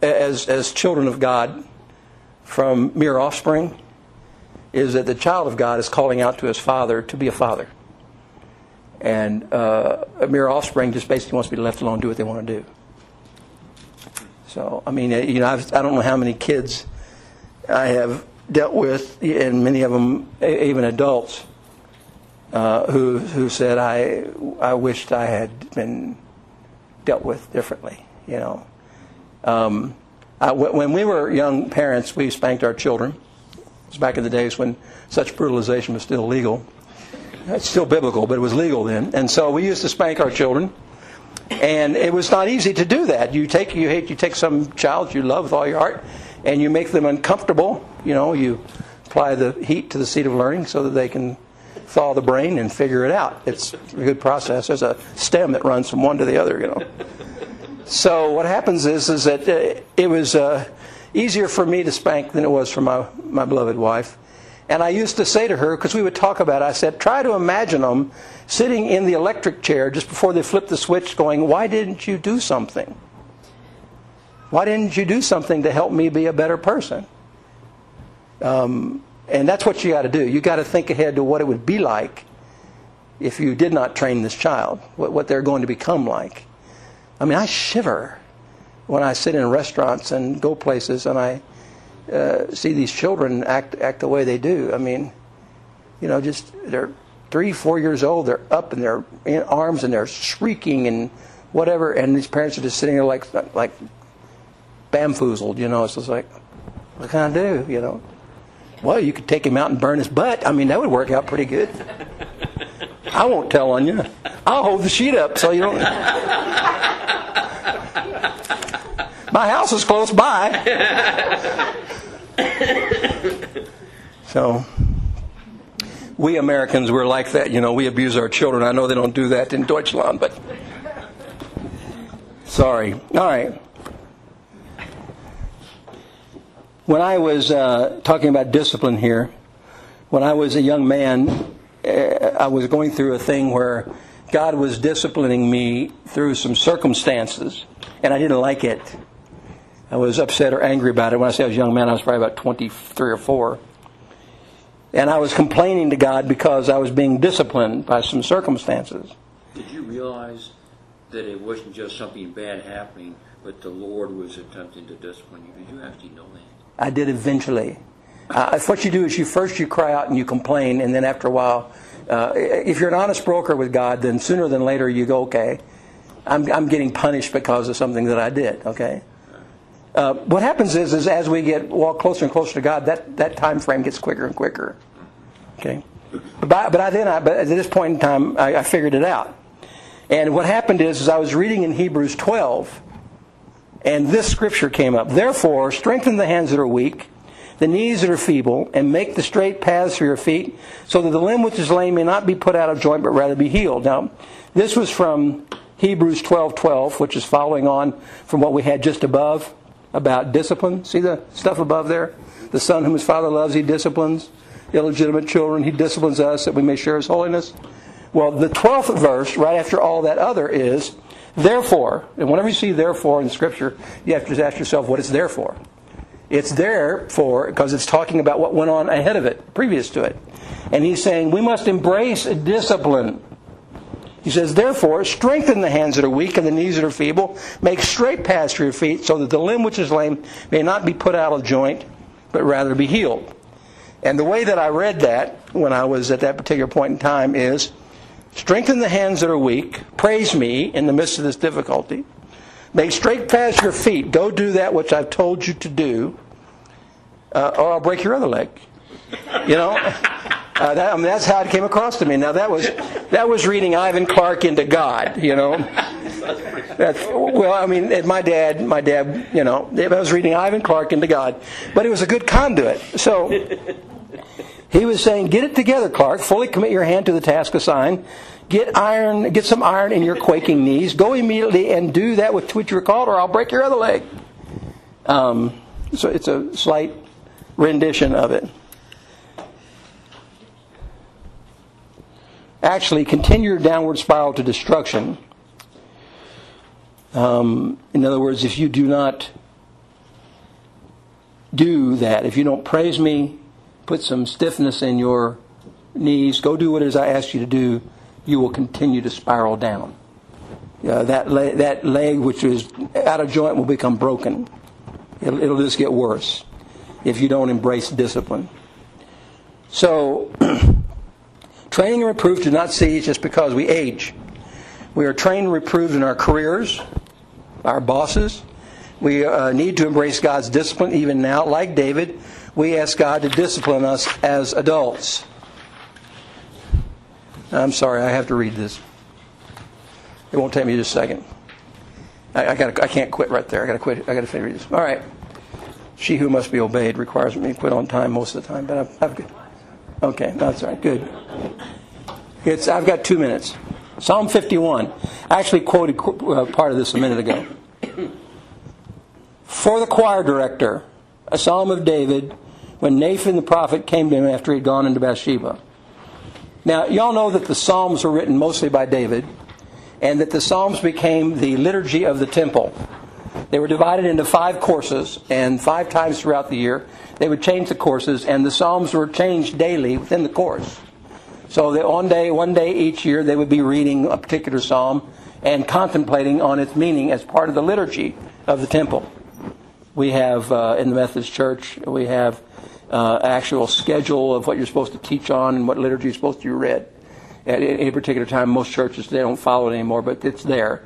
A: as children of God from mere offspring is that the child of God is calling out to his father to be a father. And a mere offspring just basically wants to be left alone and do what they want to do. So, I mean, I don't know how many kids I have dealt with, and many of them, even adults, who said, I wished I had been dealt with differently, When we were young parents, we spanked our children. It was back in the days when such brutalization was still legal. It's still biblical, but it was legal then. And so we used to spank our children. And it was not easy to do that. You take some child you love with all your heart, and you make them uncomfortable. You apply the heat to the seat of learning so that they can thaw the brain and figure it out. It's a good process. There's a stem that runs from one to the other, So what happens is that it was easier for me to spank than it was for my beloved wife. And I used to say to her, because we would talk about it, I said, try to imagine them sitting in the electric chair just before they flip the switch going, why didn't you do something? Why didn't you do something to help me be a better person? And that's what you got to do. You got to think ahead to what it would be like if you did not train this child, what they're going to become like. I mean, I shiver when I sit in restaurants and go places and I see these children act the way they do. I mean, just they're 3-4 years old. They're up and they're in arms and they're shrieking and whatever. And these parents are just sitting there like bamboozled. It's just like, what can I do? Well, you could take him out and burn his butt. I mean, that would work out pretty good. I won't tell on you. I'll hold the sheet up so you don't. My house is close by. So, we Americans, we're like that. We abuse our children. I know they don't do that in Deutschland, but sorry. All right. When I was talking about discipline here, when I was a young man, I was going through a thing where God was disciplining me through some circumstances, and I didn't like it. I was upset or angry about it. When I say I was a young man, I was probably about 23 or 4. And I was complaining to God because I was being disciplined by some circumstances.
F: Did you realize that it wasn't just something bad happening, but the Lord was attempting to discipline you? Did you actually know that?
A: I did eventually. What you do is you cry out and you complain, and then after a while, if you're an honest broker with God, then sooner than later you go, okay, I'm getting punished because of something that I did, okay? What happens is as we walk closer and closer to God, that time frame gets quicker and quicker. Okay, but at this point in time, I figured it out. And what happened is I was reading in Hebrews 12, and this scripture came up. Therefore, strengthen the hands that are weak, the knees that are feeble, and make the straight paths for your feet, so that the limb which is lame may not be put out of joint, but rather be healed. Now, this was from Hebrews 12:12, which is following on from what we had just above about discipline. See the stuff above there? The son whom his father loves, he disciplines. Illegitimate children, he disciplines us that we may share his holiness. Well, the 12th verse, right after all that other, is, therefore, and whenever you see therefore in Scripture, you have to just ask yourself what it's there for. It's there for, because it's talking about what went on ahead of it, previous to it. And he's saying we must embrace discipline. He says, therefore, strengthen the hands that are weak and the knees that are feeble. Make straight paths for your feet, so that the limb which is lame may not be put out of joint, but rather be healed. And the way that I read that when I was at that particular point in time is, strengthen the hands that are weak. Praise me in the midst of this difficulty. Make straight paths for your feet. Go do that which I've told you to do, or I'll break your other leg. That's how it came across to me. Now that was reading Ivan Clark into God. My dad. I was reading Ivan Clark into God, but it was a good conduit. So he was saying, "Get it together, Clark. Fully commit your hand to the task assigned. Get some iron in your quaking knees. Go immediately and do that with which you're called, or I'll break your other leg." So it's a slight rendition of it. Actually, continue your downward spiral to destruction. In other words, if you do not
D: do that, if you don't praise me, put some stiffness in your knees, go do what it is I asked you to do, you will continue to spiral down. That leg which is out of joint will become broken. It'll just get worse if you don't embrace discipline. So, training and reproof do not cease just because we age. We are trained and reproved in our careers, our bosses. We need to embrace God's discipline even now. Like David, we ask God to discipline us as adults. I'm sorry, I have to read this. It won't take me just a second. I can't quit right there. I got to finish this. All right. She who must be obeyed requires me to quit on time most of the time. But I've good. Okay, that's all right. Good. I've got 2 minutes. Psalm 51. I actually quoted part of this a minute ago. For the choir director, a psalm of David, when Nathan the prophet came to him after he'd gone into Bathsheba. Now, y'all know that the Psalms were written mostly by David, and that the Psalms became the liturgy of the temple. They were divided into 5 courses, and 5 times throughout the year they would change the courses, and the Psalms were changed daily within the course. So that one day each year they would be reading a particular psalm and contemplating on its meaning as part of the liturgy of the temple. We have, in the Methodist Church, we have actual schedule of what you're supposed to teach on and what liturgy is supposed to be read at any particular time. Most churches, they don't follow it anymore, but it's there.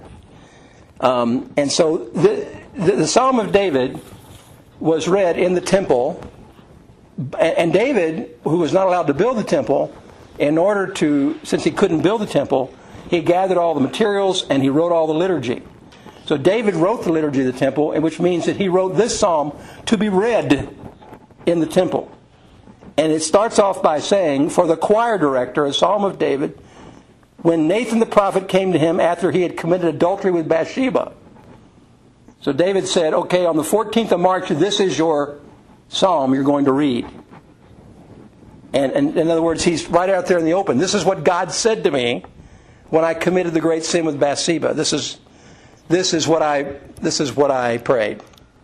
D: And so the Psalm of David was read in the temple, and David, who was not allowed to build the temple, since he couldn't build the temple, he gathered all the materials and he wrote all the liturgy. So David wrote the liturgy of the temple, which means that he wrote this psalm to be read in the temple. And it starts off by saying, for the choir director, a psalm of David, when Nathan the prophet came to him after he had committed adultery with Bathsheba. So David said, okay, on the 14th of March, this is your psalm you're going to read. And in other words, he's right out there in the open. This is what God said to me when I committed the great sin with Bathsheba. This is what I prayed.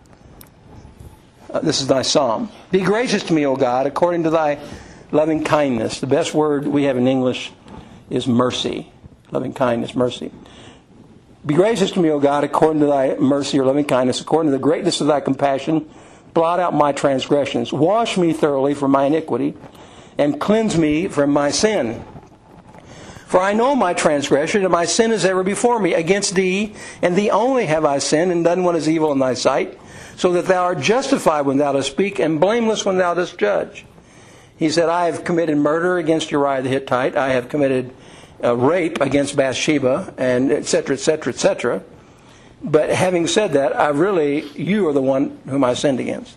D: This is thy psalm. Be gracious to me, O God, according to thy loving kindness. The best word we have in English is mercy. Loving kindness, mercy. Be gracious to me, O God, according to thy mercy or loving kindness, according to the greatness of thy compassion. Blot out my transgressions. Wash me thoroughly from my iniquity, and cleanse me from my sin. For I know my transgression, and my sin is ever before me. Against thee, and thee only have I sinned, and done what is evil in thy sight, so that thou art justified when thou dost speak, and blameless when thou dost judge. He said, I have committed murder against Uriah the Hittite. I have committed rape against Bathsheba, and etc., etc., etc. But having said that, you are the one whom I sinned against.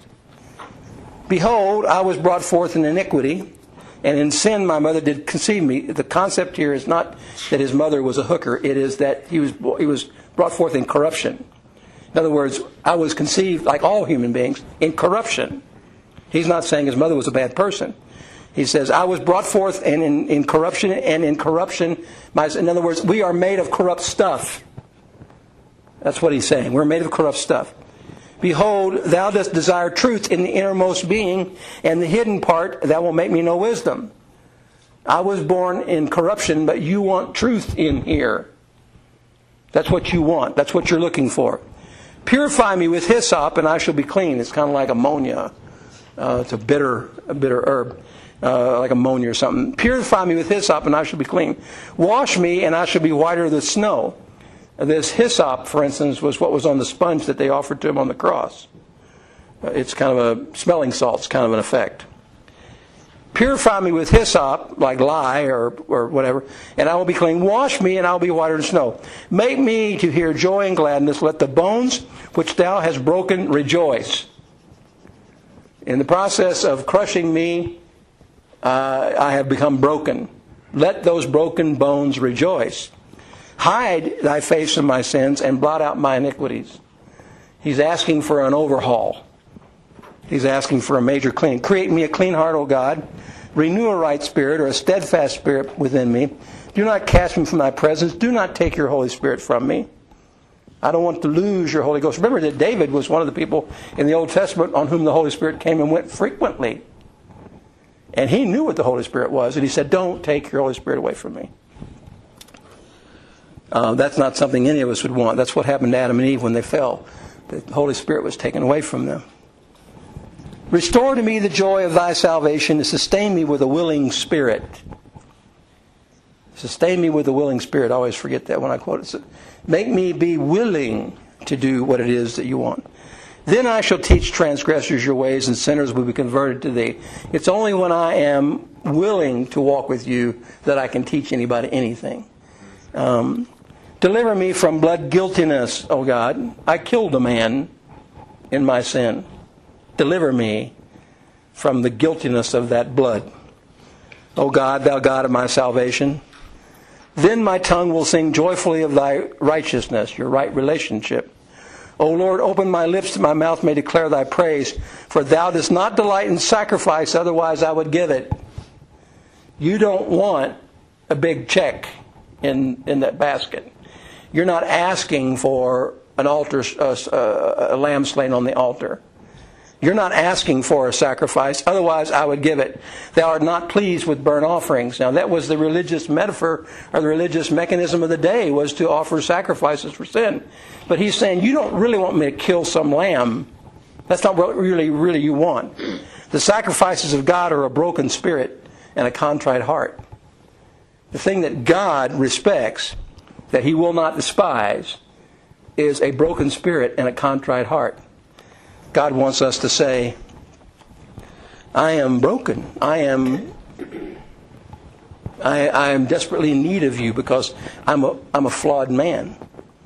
D: Behold, I was brought forth in iniquity, and in sin my mother did conceive me. The concept here is not that his mother was a hooker. It is that he was brought forth in corruption. In other words, I was conceived, like all human beings, in corruption. He's not saying his mother was a bad person. He says, I was brought forth in corruption, and in corruption, in other words, we are made of corrupt stuff. That's what he's saying. We're made of corrupt stuff. Behold, thou dost desire truth in the innermost being, and the hidden part, thou wilt make me know wisdom. I was born in corruption, but you want truth in here. That's what you want. That's what you're looking for. Purify me with hyssop, and I shall be clean. It's kind of like ammonia. It's a bitter herb, like ammonia or something. Purify me with hyssop, and I shall be clean. Wash me, and I shall be whiter than snow. This hyssop, for instance, was what was on the sponge that they offered to him on the cross. It's kind of a smelling salt. It's kind of an effect. Purify me with hyssop, like lye or whatever, and I will be clean. Wash me, and I will be whiter than snow. Make me to hear joy and gladness. Let the bones which thou hast broken rejoice. In the process of crushing me, I have become broken. Let those broken bones rejoice. Hide thy face from my sins and blot out my iniquities. He's asking for an overhaul. He's asking for a major cleaning. Create me a clean heart, O God. Renew a right spirit or a steadfast spirit within me. Do not cast me from thy presence. Do not take your Holy Spirit from me.
A: I don't want to lose your Holy Ghost. Remember that David was one of the people in the Old Testament on whom the Holy Spirit came and went frequently. And he knew what the Holy Spirit was. And he said, don't take your Holy Spirit away from me. That's not something any of us would want. That's what happened to Adam and Eve when they fell. The Holy Spirit was taken away from them. Restore to me the joy of thy salvation and sustain me with a willing spirit. Sustain me with a willing spirit. I always forget that when I quote it. Make me be willing to do what it is that you want. Then I shall teach transgressors your ways, and sinners will be converted to thee. It's only when I am willing to walk with you that I can teach anybody anything. Deliver me from blood guiltiness, O God. I killed a man in my sin. Deliver me from the guiltiness of that blood. O God, thou God of my salvation. Then my tongue will sing joyfully of thy righteousness, your right relationship. O Lord, open my lips that my mouth may declare thy praise. For thou dost not delight in sacrifice, otherwise I would give it. You don't want a big check in that basket. You're not asking for an altar, a lamb slain on the altar. You're not asking for a sacrifice, otherwise I would give it. Thou art not pleased with burnt offerings. Now that was the religious metaphor, or the religious mechanism of the day, was to offer sacrifices for sin. But he's saying, you don't really want me to kill some lamb. That's not what really you want. The sacrifices of God are a broken spirit and a contrite heart. The thing that God respects, that he will not despise, is a broken spirit and a contrite heart. God wants us to say, I am broken. I am desperately in need of you because I'm a flawed man.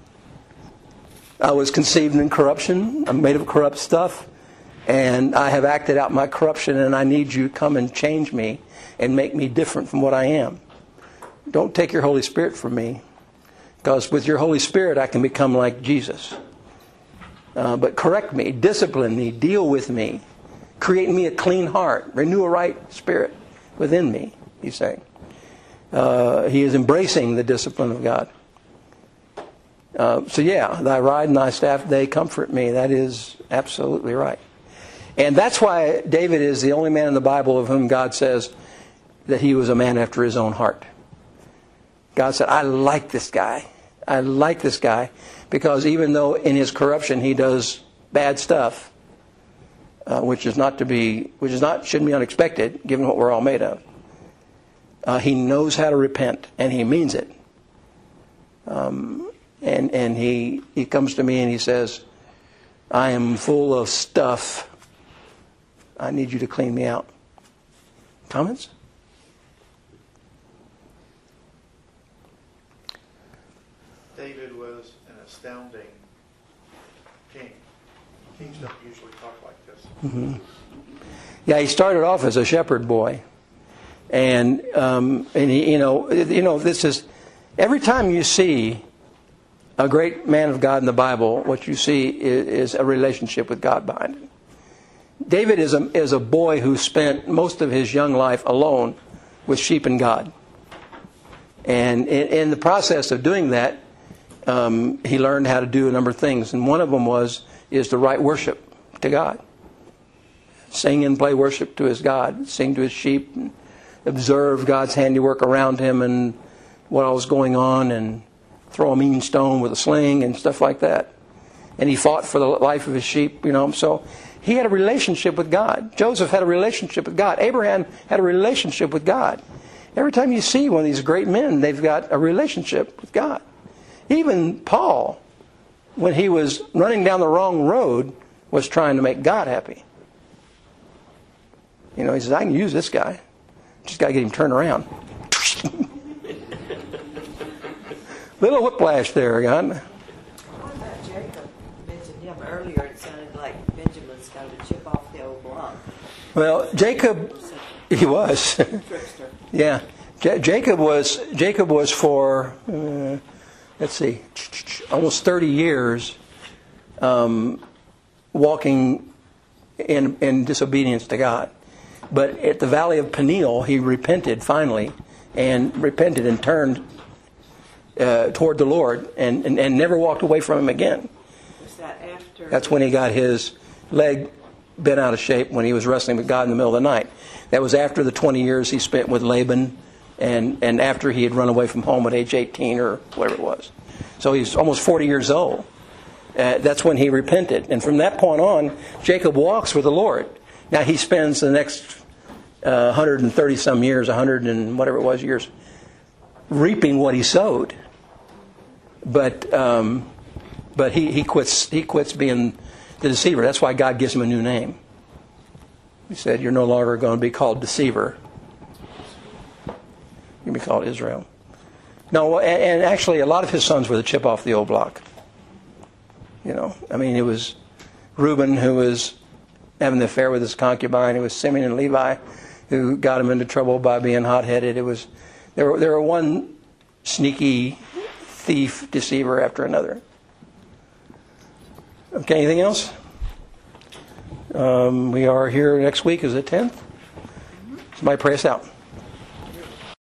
A: I was conceived in corruption. I'm made of corrupt stuff. And I have acted out my corruption, and I need you to come and change me and make me different from what I am. Don't take your Holy Spirit from me, because with your Holy Spirit I can become like Jesus. But correct me, discipline me, deal with me, create in me a clean heart, renew a right spirit within me, he's saying. He is embracing the discipline of God. Thy rod and thy staff, they comfort me. That is absolutely right. And that's why David is the only man in the Bible of whom God says that he was a man after his own heart. God said, I like this guy. I like this guy because even though in his corruption he does bad stuff, which shouldn't be unexpected given what we're all made of, he knows how to repent and he means it. And he comes to me and he says, I am full of stuff. I need you to clean me out. Comments?
G: David was an astounding king. Kings don't usually talk like this.
A: Mm-hmm. Yeah, he started off as a shepherd boy, and he, this is every time you see a great man of God in the Bible, what you see is a relationship with God behind it. David is a boy who spent most of his young life alone with sheep and God, and in the process of doing that, he learned how to do a number of things, and one of them is to write worship to God, sing and play worship to his God, sing to his sheep, and observe God's handiwork around him and what all was going on, and throw a mean stone with a sling and stuff like that. And he fought for the life of his sheep, So he had a relationship with God. Joseph had a relationship with God. Abraham had a relationship with God. Every time you see one of these great men, they've got a relationship with God. Even Paul, when he was running down the wrong road, was trying to make God happy. He says, I can use this guy. Just got to get him turned around. Little whiplash there, God.
H: What about Jacob? You mentioned him earlier. It sounded like Benjamin's got to chip off the old block.
A: Well, Jacob, he was.
H: Trickster.
A: Yeah. Jacob was for, almost 30 years walking in disobedience to God. But at the Valley of Peniel, he repented finally, and turned
D: toward the Lord and never walked away from him again.
H: Was that after?
D: That's when he got his leg bent out of shape when he was wrestling with God in the middle of the night. That was after the 20 years he spent with Laban and after he had run away from home at age 18 or whatever it was. So he's almost 40 years old. That's when he repented. And from that point on, Jacob walks with the Lord. Now he spends the next 130 some years, 100 and whatever it was years, reaping what he sowed. But he quits being the deceiver. That's why God gives him a new name. He said, "You're no longer going to be called deceiver. You're going to be called Israel." No, and actually, a lot of his sons were the chip off the old block. You know, I mean, it was Reuben who was having the affair with his concubine. It was Simeon and Levi who got him into trouble by being hot-headed. There were one sneaky thief, deceiver after another. Okay, anything else? We are here next week. Is it 10th? Somebody pray us out.